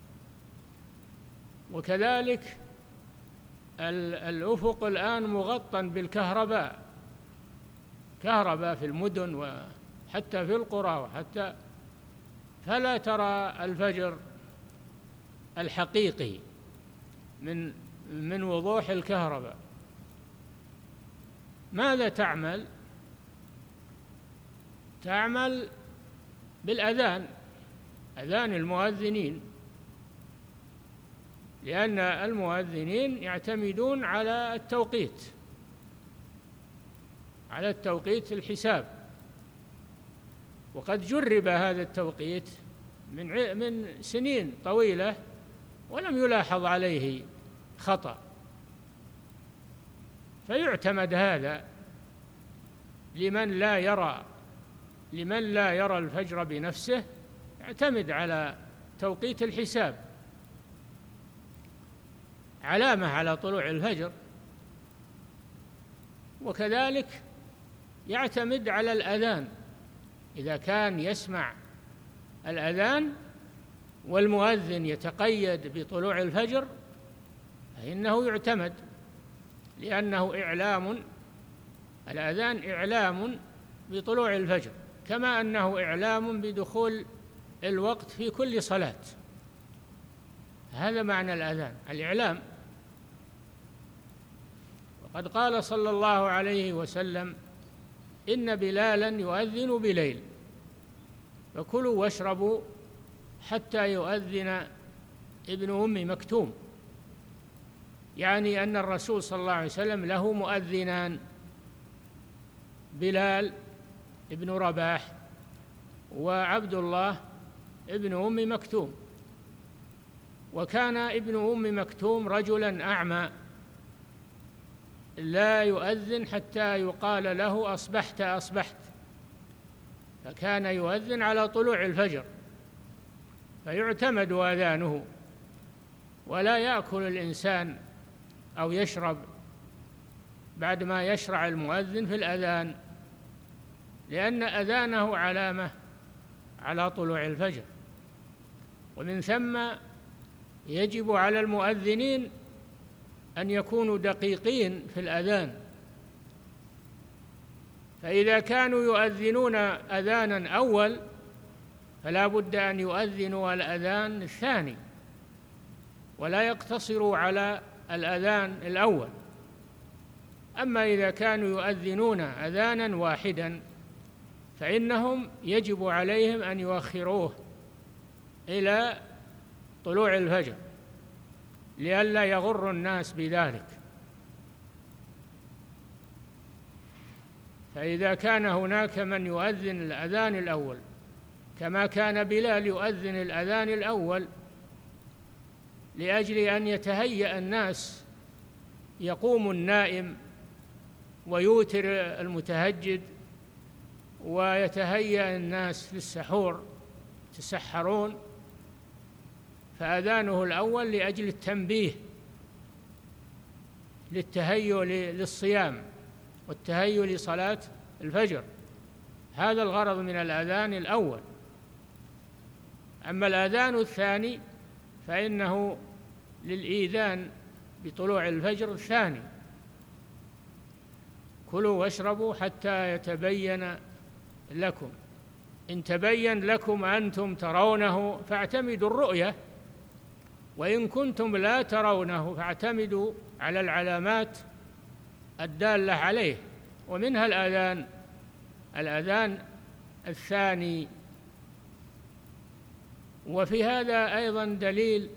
وكذلك الأفق الآن مغطى بالكهرباء، كهرباء في المدن وحتى في القرى، وحتى فلا ترى الفجر الحقيقي من من وضوح الكهرباء. ماذا تعمل؟ تعمل بالأذان، أذان المؤذنين، لأن المؤذنين يعتمدون على التوقيت، على التوقيت الحساب. وقد جرب هذا التوقيت من من سنين طويلة ولم يلاحظ عليه خطأ، فيعتمد هذا لمن لا يرى لمن لا يرى الفجر بنفسه، يعتمد على توقيت الحساب، علامة على طلوع الفجر. وكذلك يعتمد على الأذان، إذا كان يسمع الأذان والمؤذن يتقيد بطلوع الفجر فإنه يعتمد، لأنه إعلام، الأذان إعلام بطلوع الفجر، كما أنه إعلام بدخول الوقت في كل صلاة. هذا معنى الأذان، الإعلام. وقد قال صلى الله عليه وسلم: إن بلالا يؤذن بليل فكلوا واشربوا حتى يؤذن ابن أم مكتوم، يعني أن الرسول صلى الله عليه وسلم له مؤذنان، بلال ابن رباح وعبد الله ابن أم مكتوم. وكان ابن أم مكتوم رجلا أعمى لا يؤذن حتى يقال له أصبحت أصبحت، فكان يؤذن على طلوع الفجر، فيعتمد أذانه. ولا يأكل الإنسان أو يشرب بعد ما يشرع المؤذن في الأذان، لأن أذانه علامة على طلوع الفجر. ومن ثم يجب على المؤذنين أن يكونوا دقيقين في الأذان، فإذا كانوا يؤذنون أذانا أول فلا بد أن يؤذنوا الأذان الثاني، ولا يقتصروا على الأذان الأول. أما إذا كانوا يؤذنون أذانا واحدا فإنهم يجب عليهم أن يؤخروه إلى طلوع الفجر لئلا يغر الناس بذلك. فإذا كان هناك من يؤذن الأذان الأول كما كان بلال يؤذن الأذان الأول لأجل أن يتهيأ الناس، يقوم النائم ويوتر المتهجد ويتهيأ الناس للسحور يتسحرون، فأذانه الأول لأجل التنبيه للتهيؤ للصيام والتهيؤ لصلاة الفجر، هذا الغرض من الأذان الأول. أما الأذان الثاني فإنه للإيذان بطلوع الفجر الثاني: كلوا واشربوا حتى يتبين لكم، إن تبين لكم أنتم ترونه فاعتمدوا الرؤية، وإن كنتم لا ترونه فاعتمدوا على العلامات الدالة عليه، ومنها الأذان الأذان الثاني. وفي هذا أيضا دليل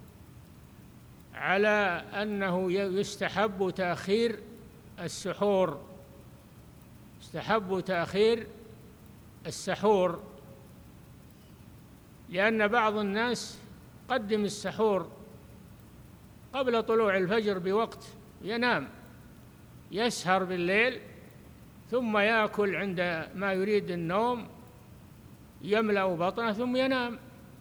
على أنه يستحب تأخير السحور، يستحب تأخير السحور، لأن بعض الناس قدم السحور قبل طلوع الفجر بوقت، ينام يسهر بالليل ثم يأكل عند ما يريد النوم، يملأ بطنه ثم ينام،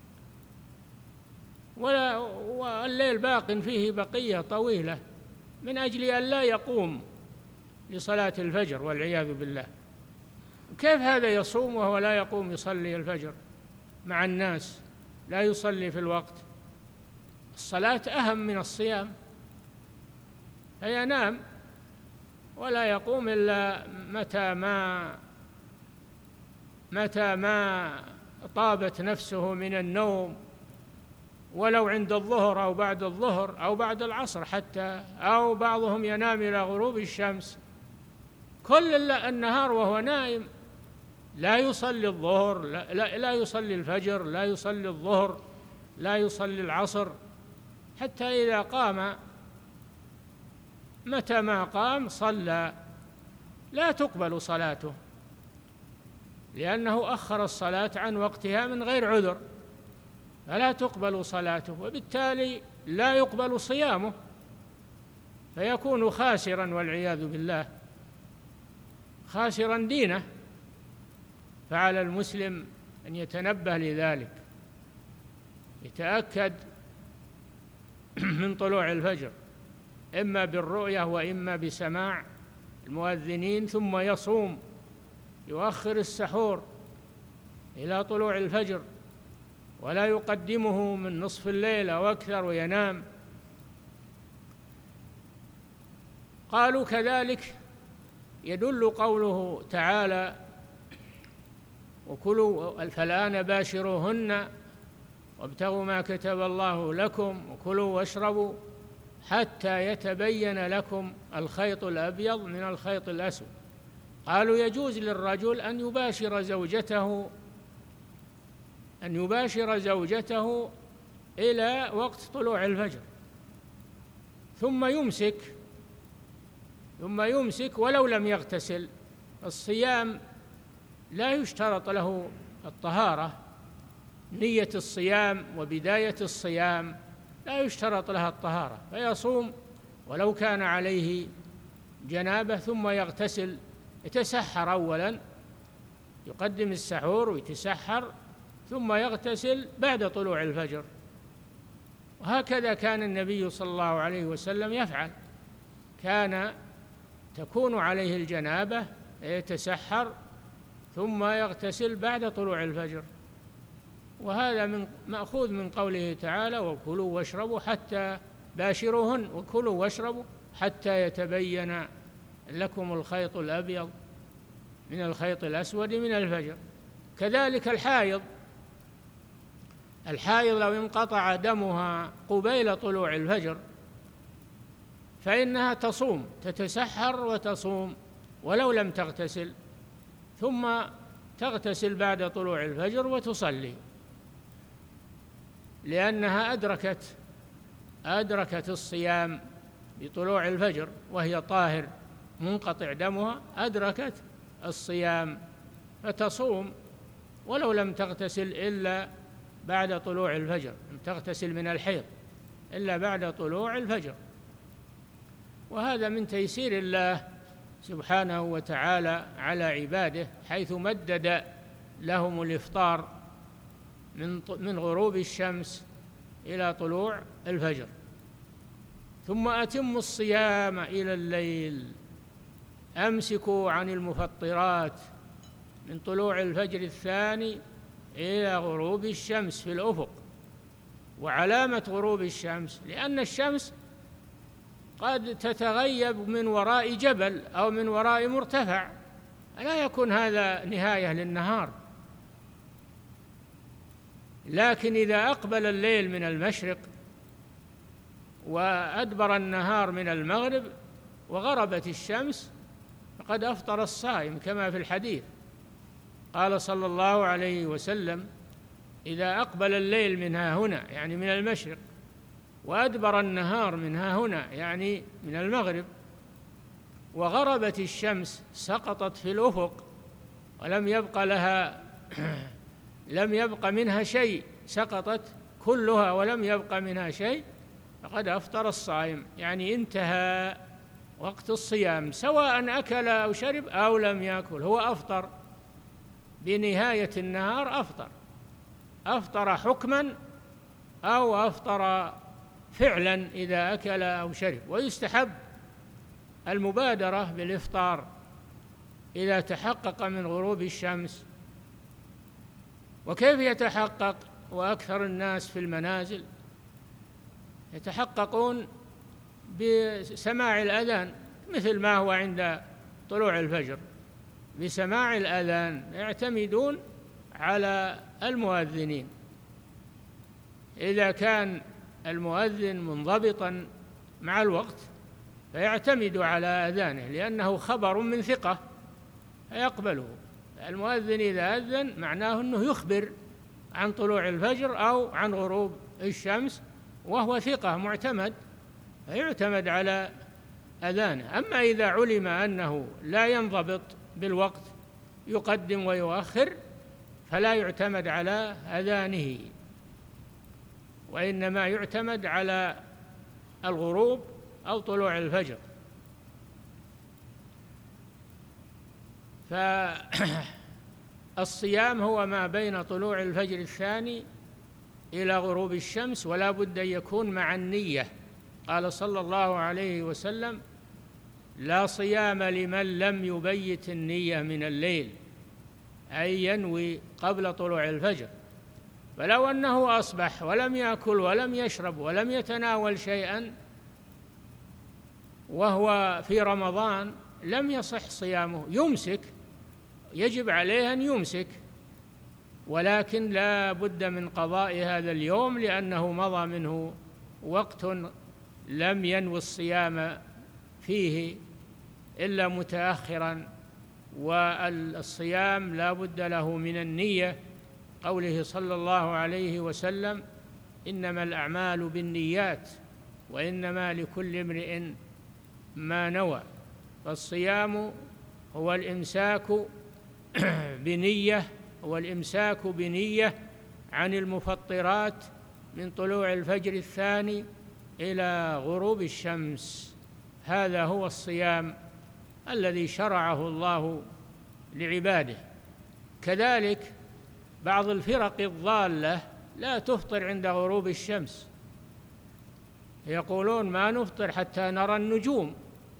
ولا والليل باق فيه بقية طويلة من أجل أن لا يقوم لصلاة الفجر والعياذ بالله. كيف هذا يصوم وهو لا يقوم يصلي الفجر مع الناس، لا يصلي في الوقت؟ الصلاة أهم من الصيام، فينام ولا يقوم إلا متى ما متى ما طابت نفسه من النوم، ولو عند الظهر أو بعد الظهر أو بعد العصر حتى، أو بعضهم ينام إلى غروب الشمس، كل النهار وهو نائم، لا يصلي الظهر، لا, لا, لا يصلي الفجر، لا يصلي الظهر، لا يصلي العصر، حتى إذا قام متى ما قام صلى، لا تقبل صلاته لأنه أخر الصلاة عن وقتها من غير عذر، فلا تقبل صلاته، وبالتالي لا يقبل صيامه، فيكون خاسرا والعياذ بالله، خاسرا دينه. فعلى المسلم أن يتنبه لذلك. يتأكد من طلوع الفجر إما بالرؤية وإما بسماع المؤذنين، ثم يصوم، يؤخر السحور إلى طلوع الفجر ولا يقدمه من نصف الليل أو أكثر وينام. قالوا كذلك يدل قوله تعالى: وكلوا فالآن باشروهن وابتغوا ما كتب الله لكم وكلوا واشربوا حتى يتبين لكم الخيط الأبيض من الخيط الأسود. قالوا يجوز للرجل أن يباشر زوجته أن يباشر زوجته إلى وقت طلوع الفجر ثم يمسك ثم يمسك ولو لم يغتسل. الصيام لا يشترط له الطهارة، نية الصيام وبداية الصيام لا يشترط لها الطهارة، فيصوم ولو كان عليه جنابة ثم يغتسل، يتسحر أولا، يقدم السحور ويتسحر ثم يغتسل بعد طلوع الفجر. وهكذا كان النبي صلى الله عليه وسلم يفعل، كان تكون عليه الجنابة يتسحر ثم يغتسل بعد طلوع الفجر. وهذا من مأخوذ من قوله تعالى: وكلوا واشربوا حتى باشروهن وكلوا واشربوا حتى يتبين لكم الخيط الأبيض من الخيط الأسود من الفجر. كذلك الحائض الحائض لو انقطع دمها قبيل طلوع الفجر فإنها تصوم، تتسحر وتصوم ولو لم تغتسل، ثم تغتسل بعد طلوع الفجر وتصلي، لأنها أدركت أدركت الصيام بطلوع الفجر وهي طاهر منقطع دمها، أدركت الصيام فتصوم ولو لم تغتسل إلا بعد طلوع الفجر، لم تغتسل من الحيض إلا بعد طلوع الفجر. وهذا من تيسير الله سبحانه وتعالى على عباده، حيث مدد لهم الإفطار من من غروب الشمس إلى طلوع الفجر. ثم أتموا الصيام إلى الليل، أمسكوا عن المفطرات من طلوع الفجر الثاني إلى غروب الشمس في الأفق. وعلامة غروب الشمس لأن الشمس قد تتغيب من وراء جبل أو من وراء مرتفع، لا يكون هذا نهاية للنهار. لكن إذا أقبل الليل من المشرق وأدبر النهار من المغرب وغربت الشمس فقد أفطر الصائم، كما في الحديث قال صلى الله عليه وسلم: إذا أقبل الليل من ها هنا يعني من المشرق وأدبر النهار من ها هنا يعني من المغرب وغربت الشمس سقطت في الأفق ولم يبق لها لم يبق منها شيء، سقطت كلها ولم يبق منها شيء، فقد أفطر الصائم، يعني انتهى وقت الصيام، سواء أكل أو شرب أو لم يأكل، هو أفطر بنهاية النهار، أفطر أفطر حكما أو أفطر فعلا إذا أكل أو شرب. ويستحب المبادرة بالإفطار إذا تحقق من غروب الشمس. وكيف يتحقق؟ وأكثر الناس في المنازل يتحققون بسماع الأذان مثل ما هو عند طلوع الفجر، بسماع الأذان يعتمدون على المؤذنين. إذا كان المؤذن منضبطا مع الوقت فيعتمد على أذانه لأنه خبر من ثقة فيقبله. المؤذن إذا أذن معناه أنه يخبر عن طلوع الفجر أو عن غروب الشمس وهو ثقة معتمد فيعتمد على أذانه. أما إذا علم أنه لا ينضبط بالوقت يقدم ويؤخر فلا يعتمد على أذانه، وإنما يعتمد على الغروب أو طلوع الفجر. فالصيام هو ما بين طلوع الفجر الثاني إلى غروب الشمس، ولا بد أن يكون مع النية. قال صلى الله عليه وسلم: لا صيام لمن لم يبيت النية من الليل، أي ينوي قبل طلوع الفجر. فلو أنه أصبح ولم يأكل ولم يشرب ولم يتناول شيئا وهو في رمضان لم يصح صيامه، يمسك، يجب عليه أن يمسك، ولكن لا بد من قضاء هذا اليوم لأنه مضى منه وقت لم ينوي الصيام فيه إلا متأخرا. والصيام لا بد له من النية، قوله صلى الله عليه وسلم: إنما الأعمال بالنيات وإنما لكل امرئ ما نوى. فالصيام هو الإمساك بنية هو الإمساك بنية عن المفطرات من طلوع الفجر الثاني إلى غروب الشمس. هذا هو الصيام الذي شرعه الله لعباده. كذلك بعض الفرق الضالة لا تفطر عند غروب الشمس، يقولون ما نفطر حتى نرى النجوم،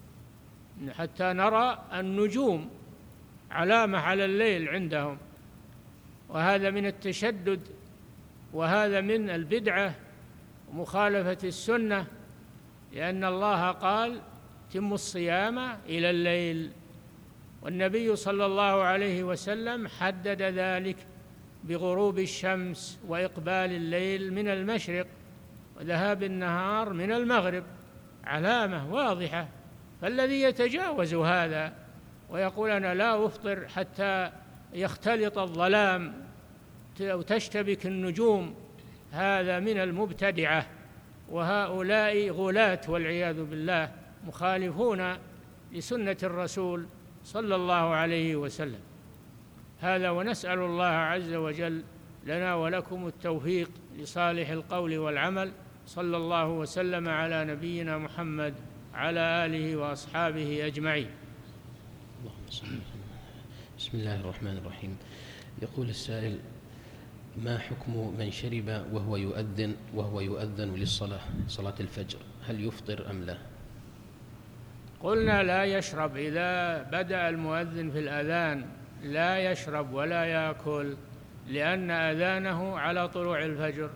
حتى نرى النجوم، علامة على الليل عندهم، وهذا من التشدد، وهذا من البدعة ومخالفة السنة، لأن الله قال: تم الصيام إلى الليل. والنبي صلى الله عليه وسلم حدد ذلك بغروب الشمس وإقبال الليل من المشرق وذهاب النهار من المغرب، علامة واضحة. فالذي يتجاوز هذا ويقول: أنا لا أفطر حتى يختلط الظلام أو تشتبك النجوم، هذا من المبتدعة، وهؤلاء غلاة والعياذ بالله، مخالفون لسنة الرسول صلى الله عليه وسلم. هذا، ونسأل الله عز وجل لنا ولكم التوفيق لصالح القول والعمل. صلى الله وسلم على نبينا محمد على آله وأصحابه أجمعين. بسم الله الرحمن الرحيم. يقول السائل: ما حكم من شرب وهو يؤذن وهو يؤذن للصلاة، صلاة الفجر، هل يفطر أم لا؟ قلنا لا يشرب. إذا بدأ المؤذن في الأذان لا يشرب ولا يأكل، لأن أذانه على طلوع الفجر.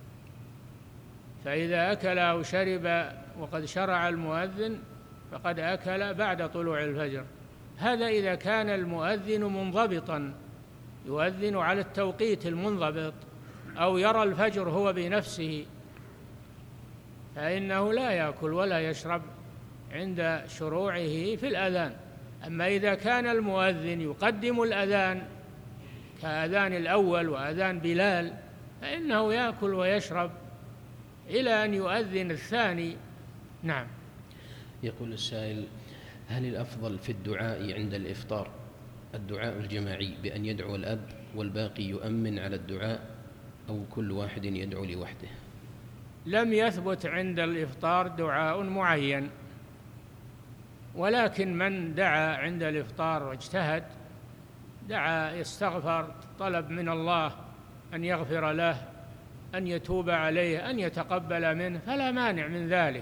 فإذا أكل أو شرب وقد شرع المؤذن فقد أكل بعد طلوع الفجر. هذا إذا كان المؤذن منضبطا، يؤذن على التوقيت المنضبط، أو يرى الفجر هو بنفسه، فإنه لا يأكل ولا يشرب عند شروعه في الأذان. أما إذا كان المؤذن يقدم الأذان كأذان الأول وأذان بلال فإنه يأكل ويشرب إلى أن يؤذن الثاني. نعم. يقول السائل: هل الأفضل في الدعاء عند الإفطار الدعاء الجماعي بأن يدعو الأب والباقي يؤمن على الدعاء، أو كل واحد يدعو لوحده؟ لم يثبت عند الإفطار دعاء معين، ولكن من دعا عند الإفطار واجتهد، دعا، يستغفر، طلب من الله أن يغفر له، أن يتوب عليه، أن يتقبل منه، فلا مانع من ذلك،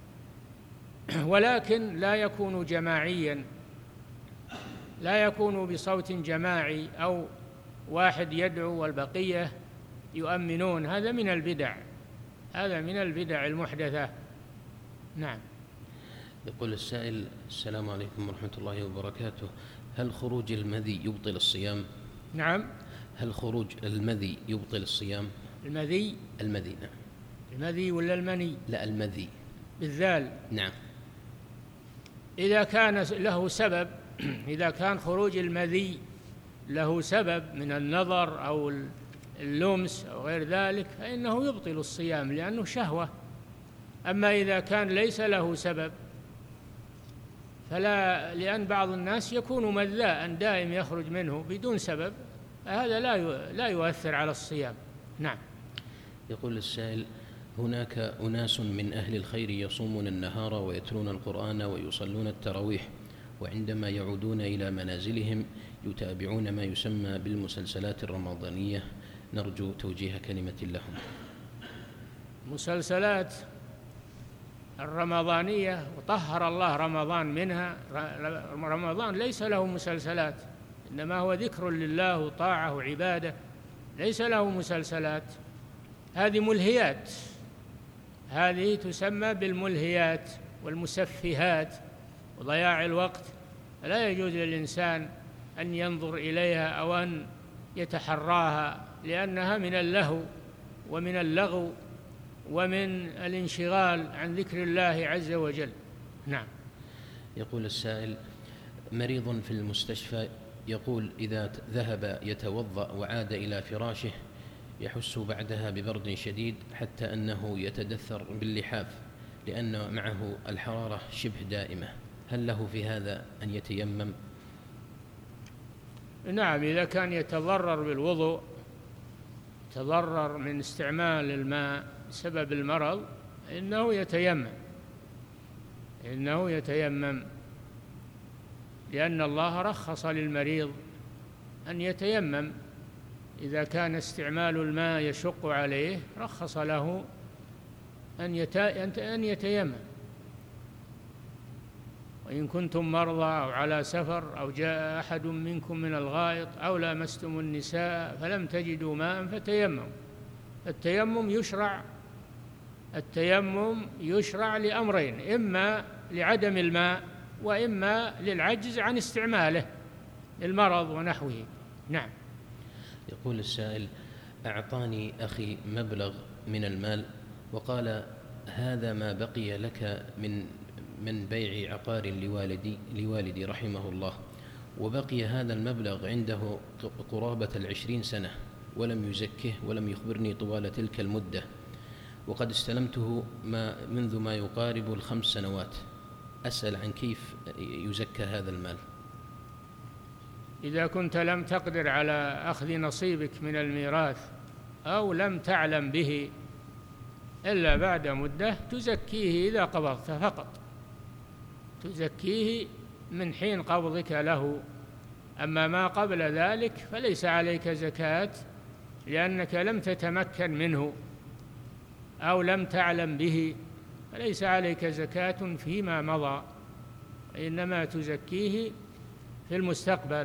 ولكن لا يكون جماعيا، لا يكون بصوت جماعي أو واحد يدعو والبقية يؤمنون. هذا من البدع، هذا من البدع المحدثة. نعم. يقول السائل: السلام عليكم ورحمة الله وبركاته، هل خروج المذي يبطل الصيام؟ نعم. هل خروج المذي يبطل الصيام؟ المذي المذي نعم. المذي ولا المني؟ لا، المذي بالذال. نعم. إذا كان له سبب، إذا كان خروج المذي له سبب من النظر أو اللمس أو غير ذلك فإنه يبطل الصيام لأنه شهوة. أما إذا كان ليس له سبب فلا، لأن بعض الناس يكون مذاء دائم يخرج منه بدون سبب، هذا لا لا يؤثر على الصيام. نعم. يقول السائل: هناك أناس من أهل الخير يصومون النهار ويتلون القرآن ويصلون التراويح، وعندما يعودون إلى منازلهم يتابعون ما يسمى بالمسلسلات الرمضانية نرجو توجيه كلمة لهم. مسلسلات الرمضانية وطهر الله رمضان منها. رمضان ليس له مسلسلات، إنما هو ذكر لله وطاعة وعبادة، ليس له مسلسلات. هذه ملهيات، هذه تسمى بالملهيات والمسفهات وضياع الوقت. لا يجوز للإنسان أن ينظر إليها أو أن يتحراها، لأنها من اللهو ومن اللغو ومن الانشغال عن ذكر الله عز وجل. نعم. يقول السائل: مريض في المستشفى يقول إذا ذهب يتوضأ وعاد إلى فراشه يحس بعدها ببرد شديد حتى أنه يتدثر باللحاف لأن معه الحرارة شبه دائمة، هل له في هذا أن يتيمم؟ نعم، إذا كان يتضرر بالوضوء، يتضرر من استعمال الماء بسبب المرض، إنه يتيمم إنه يتيمم لأن الله رخص للمريض أن يتيمم. إذا كان استعمال الماء يشق عليه رخص له أن يتيمم. وإن كنتم مرضى أو على سفر أو جاء أحد منكم من الغائط أو لامستم النساء فلم تجدوا ماء فتيمموا. التيمم يشرع التيمم يشرع لأمرين: إما لعدم الماء، وإما للعجز عن استعماله للمرض ونحوه. نعم. يقول السائل: أعطاني أخي مبلغ من المال وقال هذا ما بقي لك من من بيع عقار لوالدي لوالدي رحمه الله، وبقي هذا المبلغ عنده قرابة العشرين سنة ولم يزكه ولم يخبرني طوال تلك المدة، وقد استلمته ما منذ ما يقارب الخمس سنوات. أسأل عن كيف يزكى هذا المال. إذا كنت لم تقدر على أخذ نصيبك من الميراث أو لم تعلم به إلا بعد مدة تزكيه إذا قبضته فقط، تزكيه من حين قبضك له. أما ما قبل ذلك فليس عليك زكاة، لأنك لم تتمكن منه أو لم تعلم به، فليس عليك زكاة فيما مضى، إنما تزكيه في المستقبل.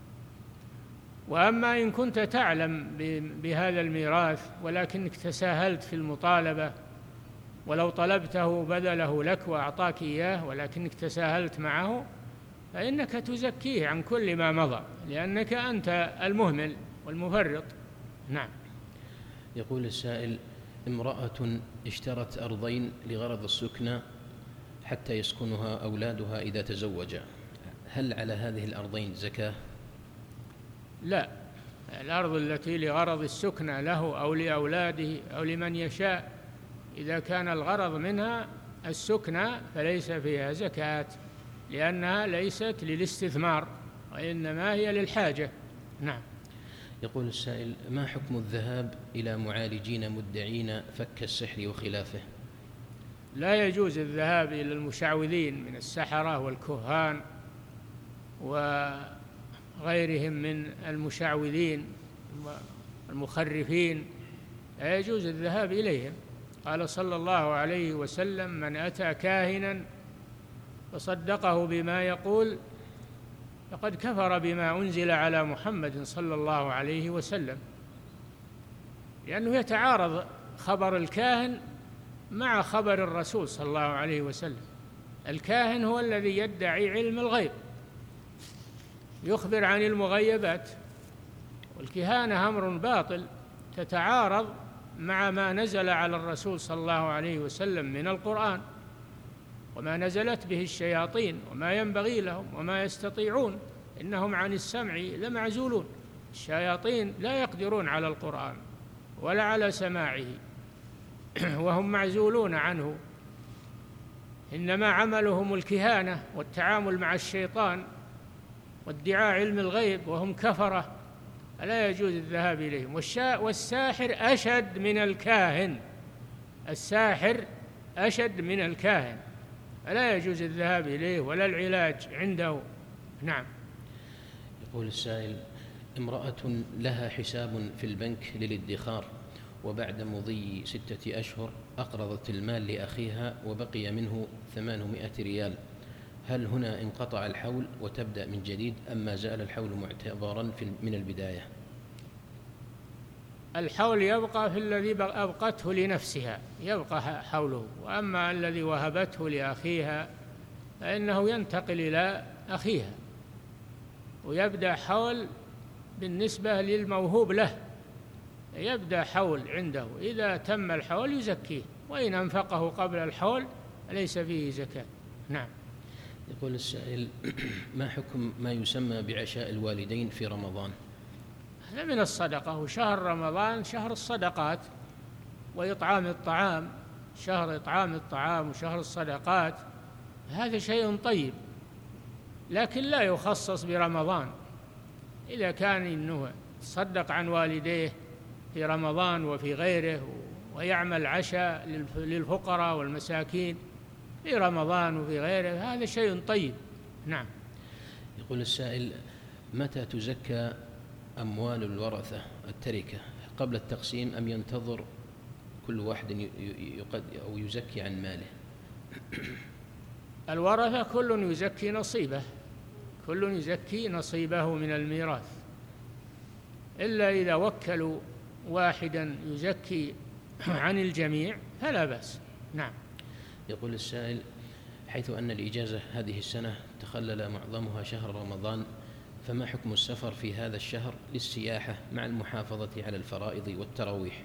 وأما إن كنت تعلم بهذا الميراث ولكنك تساهلت في المطالبة، ولو طلبته بذله لك وأعطاك إياه ولكنك تساهلت معه، فإنك تزكيه عن كل ما مضى، لأنك أنت المهمل والمفرط. نعم. يقول السائل: امرأة اشترت أرضين لغرض السكنى حتى يسكنها أولادها إذا تزوجا، هل على هذه الأرضين زكاة؟ لا، الأرض التي لغرض السكنى له أو لأولاده أو لمن يشاء، إذا كان الغرض منها السكنى فليس فيها زكاة، لأنها ليست للاستثمار وإنما هي للحاجة. نعم. يقول السائل: ما حكم الذهاب إلى معالجين مدعين فك السحر وخلافه؟ لا يجوز الذهاب إلى المشعوذين من السحرة والكهان وغيرهم من المشعوذين المخرفين، لا يجوز الذهاب إليهم. قال صلى الله عليه وسلم: من أتى كاهنا فصدقه بما يقول فقد كفر بما أنزل على محمد صلى الله عليه وسلم، لأنه يتعارض خبر الكاهن مع خبر الرسول صلى الله عليه وسلم. الكاهن هو الذي يدعي علم الغيب، يخبر عن المغيبات، والكهانة أمر باطل تتعارض مع ما نزل على الرسول صلى الله عليه وسلم من القرآن وما نزلت به الشياطين وما ينبغي لهم وما يستطيعون، إنهم عن السمع لمعزولون. الشياطين لا يقدرون على القرآن ولا على سماعه وهم معزولون عنه، إنما عملهم الكهانة والتعامل مع الشيطان وادعاء علم الغيب، وهم كفرة، لا يجوز الذهاب إليهم. والساحر أشد من الكاهن، الساحر أشد من الكاهن، لا يجوز الذهاب إليه ولا العلاج عنده. نعم. يقول السائل: امرأة لها حساب في البنك للادخار، وبعد مضي ستة أشهر أقرضت المال لأخيها وبقي منه ثمانمائة ريال، هل هنا انقطع الحول وتبدأ من جديد أم ما زال الحول معتبرا من البداية؟ الحول يبقى في الذي أبقته لنفسها، يبقى حوله، وأما الذي وهبته لأخيها فإنه ينتقل إلى أخيها ويبدأ حول بالنسبة للموهوب له، يبدأ حول عنده، إذا تم الحول يزكيه، وإن أنفقه قبل الحول ليس فيه زكاة. نعم. يقول السائل: ما حكم ما يسمى بعشاء الوالدين في رمضان؟ هذا من الصدقة، وشهر رمضان شهر الصدقات وإطعام الطعام، شهر إطعام الطعام وشهر الصدقات، هذا شيء طيب، لكن لا يخصص برمضان. إذا كان إنه تصدق عن والديه في رمضان وفي غيره ويعمل عشاء للفقراء والمساكين في رمضان وفي غيره، هذا شيء طيب. نعم. يقول السائل: متى تزكى أموال الورثة التركة، قبل التقسيم أم ينتظر كل واحد يقد أو يزكي عن ماله؟ الورثة كل يزكي نصيبه، كل يزكي نصيبه من الميراث، إلا إذا وكلوا واحدا يزكي عن الجميع فلا بأس. نعم. يقول السائل: حيث أن الإجازة هذه السنة تخلل معظمها شهر رمضان، فما حكم السفر في هذا الشهر للسياحة مع المحافظة على الفرائض والتراويح؟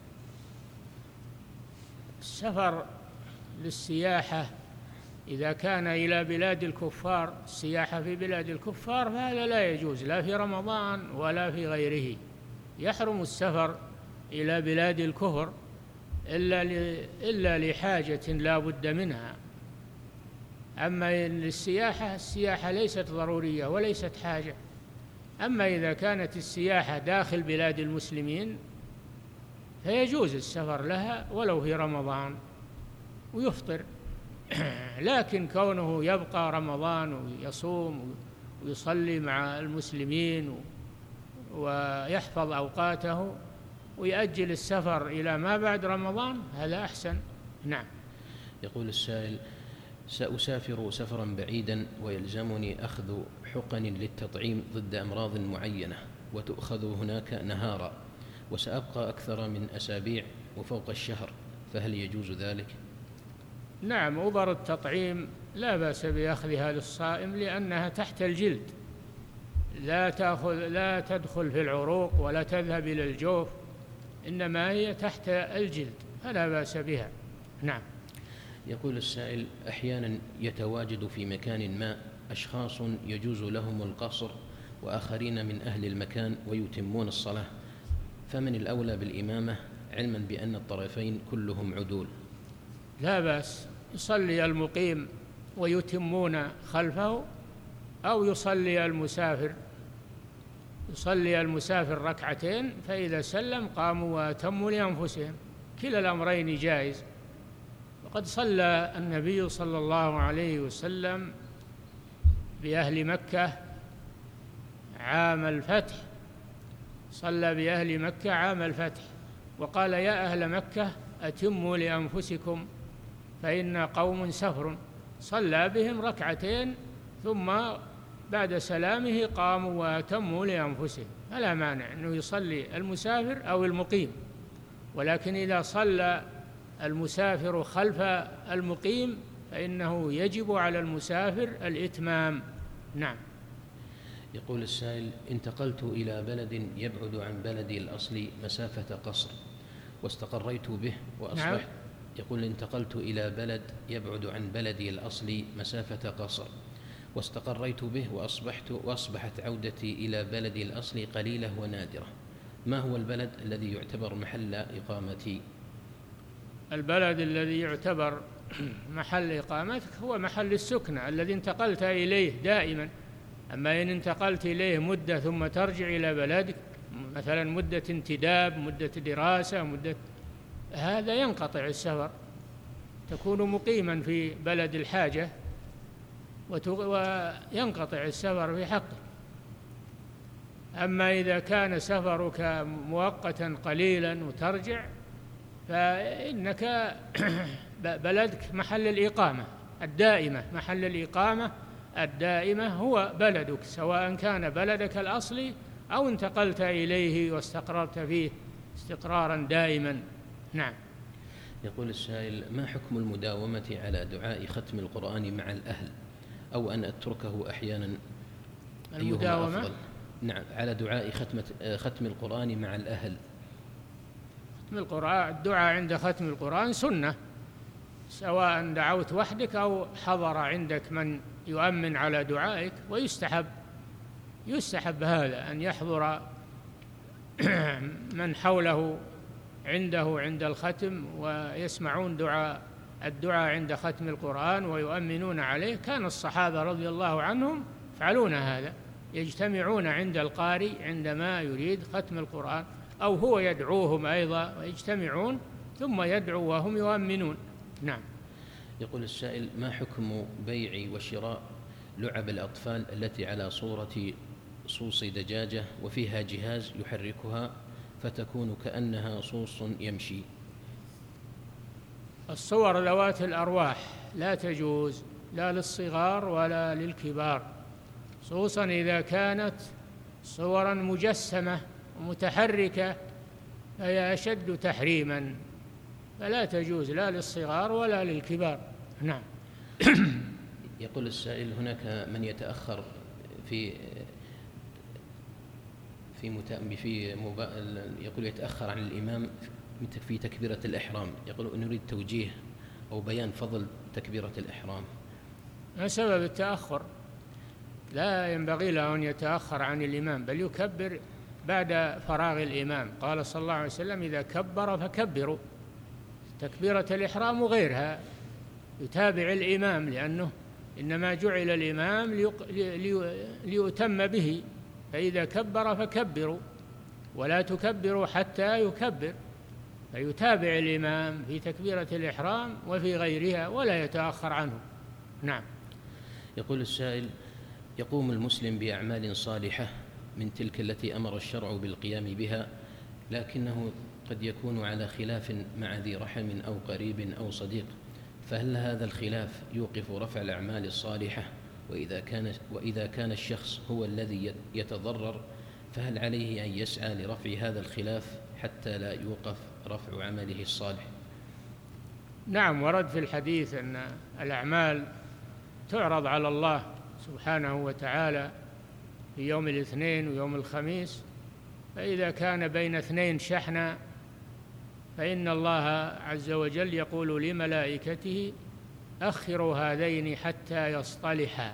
السفر للسياحة إذا كان إلى بلاد الكفار، السياحة في بلاد الكفار، فهذا لا يجوز لا في رمضان ولا في غيره. يحرم السفر إلى بلاد الكفر إلا إلا لحاجة لا بد منها. أما للسياحة، السياحة ليست ضرورية وليست حاجة. أما إذا كانت السياحة داخل بلاد المسلمين فيجوز السفر لها ولو في رمضان ويفطر، لكن كونه يبقى رمضان ويصوم ويصلي مع المسلمين ويحفظ أوقاته ويأجل السفر إلى ما بعد رمضان، هذا أحسن. نعم. يقول السائل: سأسافر سفرا بعيدا ويلزمني أخذ حقن للتطعيم ضد أمراض معينة وتؤخذ هناك نهارا، وسأبقى أكثر من أسابيع وفوق الشهر، فهل يجوز ذلك؟ نعم، أبر التطعيم لا بأس بأخذها للصائم، لأنها تحت الجلد، لا تأخذ لا تدخل في العروق ولا تذهب إلى الجوف، إنما هي تحت الجلد، فلا بأس بها. نعم. يقول السائل: أحيانا يتواجد في مكان ما أشخاص يجوز لهم القصر وآخرين من أهل المكان ويتمون الصلاة، فمن الأولى بالإمامة علما بأن الطرفين كلهم عدول؟ لا بأس، يصلي المقيم ويتمون خلفه، أو يصلي المسافر يصلي المسافر ركعتين، فإذا سلم قاموا وأتموا لأنفسهم، كلا الأمرين جائز. وقد صلى النبي صلى الله عليه وسلم بأهل مكة عام الفتح، صلى بأهل مكة عام الفتح وقال: يا أهل مكة أتموا لأنفسكم فإن قوم سفر. صلى بهم ركعتين ثم بعد سلامه قاموا وأتموا لأنفسهم، فلا مانع أنه يصلي المسافر أو المقيم، ولكن إذا صلى المسافر خلف المقيم فإنه يجب على المسافر الإتمام. نعم. يقول السائل: انتقلت إلى بلد يبعد عن بلدي الأصلي مسافة قصر واستقريت به وأصبحت نعم. يقول: انتقلت إلى بلد يبعد عن بلدي الأصلي مسافة قصر واستقريت به وأصبحت وأصبحت عودتي إلى بلدي الأصلي قليلة ونادرة، ما هو البلد الذي يعتبر محل إقامتي؟ البلد الذي يعتبر محل إقامتك هو محل السكنة الذي انتقلت إليه دائما. أما إن انتقلت إليه مدة ثم ترجع إلى بلدك، مثلا مدة انتداب، مدة دراسة، مدة، هذا ينقطع السفر، تكون مقيما في بلد الحاجة وينقطع السفر في حقه. أما إذا كان سفرك مؤقتا قليلا وترجع فإنك بلدك محل الإقامة الدائمة محل الإقامة الدائمة هو بلدك، سواء كان بلدك الأصلي أو انتقلت إليه واستقررت فيه استقرارا دائما. نعم. يقول السائل: ما حكم المداومة على دعاء ختم القرآن مع الأهل أو أن أتركه أحيانا؟ المداومة أفضل؟ نعم، على دعاء ختمة ختم القرآن مع الأهل. ختم القرآن، الدعاء عند ختم القرآن سنة، سواء دعوت وحدك أو حضر عندك من يؤمن على دعائك، ويستحب يستحب هذا أن يحضر من حوله عنده عند الختم ويسمعون دعاء الدعاء عند ختم القرآن ويؤمنون عليه. كان الصحابة رضي الله عنهم يفعلون هذا، يجتمعون عند القارئ عندما يريد ختم القرآن، أو هو يدعوهم أيضا ويجتمعون ثم يدعو وهم يؤمنون. نعم. يقول السائل: ما حكم بيع وشراء لعب الأطفال التي على صورة صوص دجاجة وفيها جهاز يحركها فتكون كأنها صوص يمشي؟ الصور ذوات الأرواح لا تجوز لا للصغار ولا للكبار، خصوصا إذا كانت صورا مجسمة ومتحركة فهي أشد تحريما، فلا تجوز لا للصغار ولا للكبار. نعم. يقول السائل: هناك من يتأخر في في متأم في مبا... يقول يتأخر عن الإمام في تكبيرة الإحرام، يقول نريد توجيه أو بيان فضل تكبيرة الإحرام. ما سبب التأخر؟ لا ينبغي له أن يتأخر عن الإمام، بل يكبر بعد فراغ الإمام. قال صلى الله عليه وسلم: إذا كبر فكبروا. تكبيرة الإحرام وغيرها يتابع الإمام، لأنه إنما جعل الإمام ليق... لي... ليؤتم به، فإذا كبر فكبروا ولا تكبروا حتى يكبر، فيتابع الإمام في تكبيرة الإحرام وفي غيرها ولا يتأخر عنه. نعم. يقول السائل: يقوم المسلم بأعمال صالحة من تلك التي أمر الشرع بالقيام بها، لكنه قد يكون على خلاف مع ذي رحم أو قريب أو صديق، فهل هذا الخلاف يوقف رفع الأعمال الصالحة؟ وإذا كان, وإذا كان الشخص هو الذي يتضرر فهل عليه أن يسعى لرفع هذا الخلاف حتى لا يوقف رفع عمله الصالح؟ نعم، ورد في الحديث أن الأعمال تعرض على الله سبحانه وتعالى في يوم الاثنين ويوم الخميس، فإذا كان بين اثنين شحنة فإن الله عز وجل يقول لملائكته: أخروا هذين حتى يصطلحا،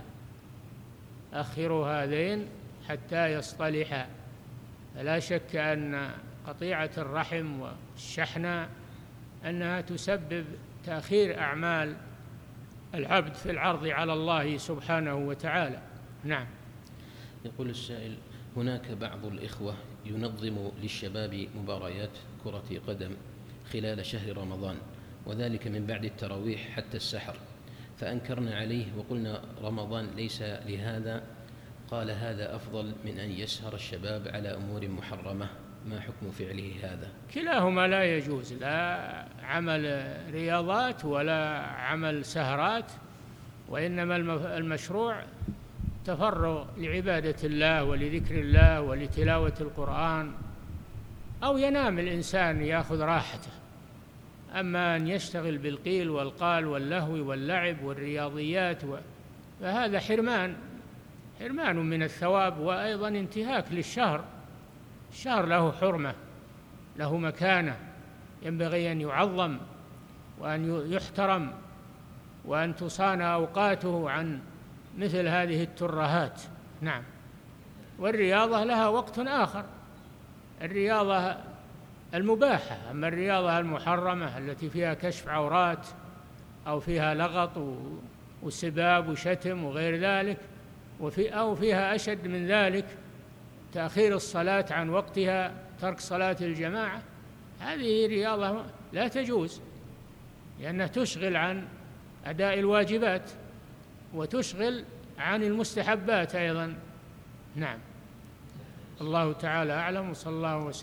أخروا هذين حتى يصطلحا. فلا شك أن قطيعة الرحم والشحنة أنها تسبب تأخير أعمال العبد في العرض على الله سبحانه وتعالى. نعم. يقول السائل: هناك بعض الإخوة ينظم للشباب مباريات كرة قدم خلال شهر رمضان، وذلك من بعد التراويح حتى السحر، فأنكرنا عليه وقلنا رمضان ليس لهذا. قال: هذا أفضل من أن يسهر الشباب على أمور محرمة، ما حكم فعله هذا؟ كلاهما لا يجوز، لا عمل رياضات ولا عمل سهرات، وإنما المشروع تفرغ لعبادة الله ولذكر الله ولتلاوة القرآن، أو ينام الإنسان يأخذ راحته. أما أن يشتغل بالقيل والقال واللهو واللعب والرياضيات و... فهذا حرمان حرمان من الثواب، وأيضا انتهاك للشهر. الشهر له حرمة، له مكانة، ينبغي أن يعظم وأن يحترم وأن تصان أوقاته عن مثل هذه الترهات. نعم. والرياضة لها وقت آخر، الرياضة المباحة. أما الرياضة المحرمة التي فيها كشف عورات أو فيها لغط وسباب وشتم وغير ذلك، وفي أو فيها أشد من ذلك تأخير الصلاة عن وقتها، ترك صلاة الجماعة، هذه رياضة لا تجوز، لأنها تشغل عن أداء الواجبات وتشغل عن المستحبات أيضا. نعم. الله تعالى أعلم، وصلى الله وسلم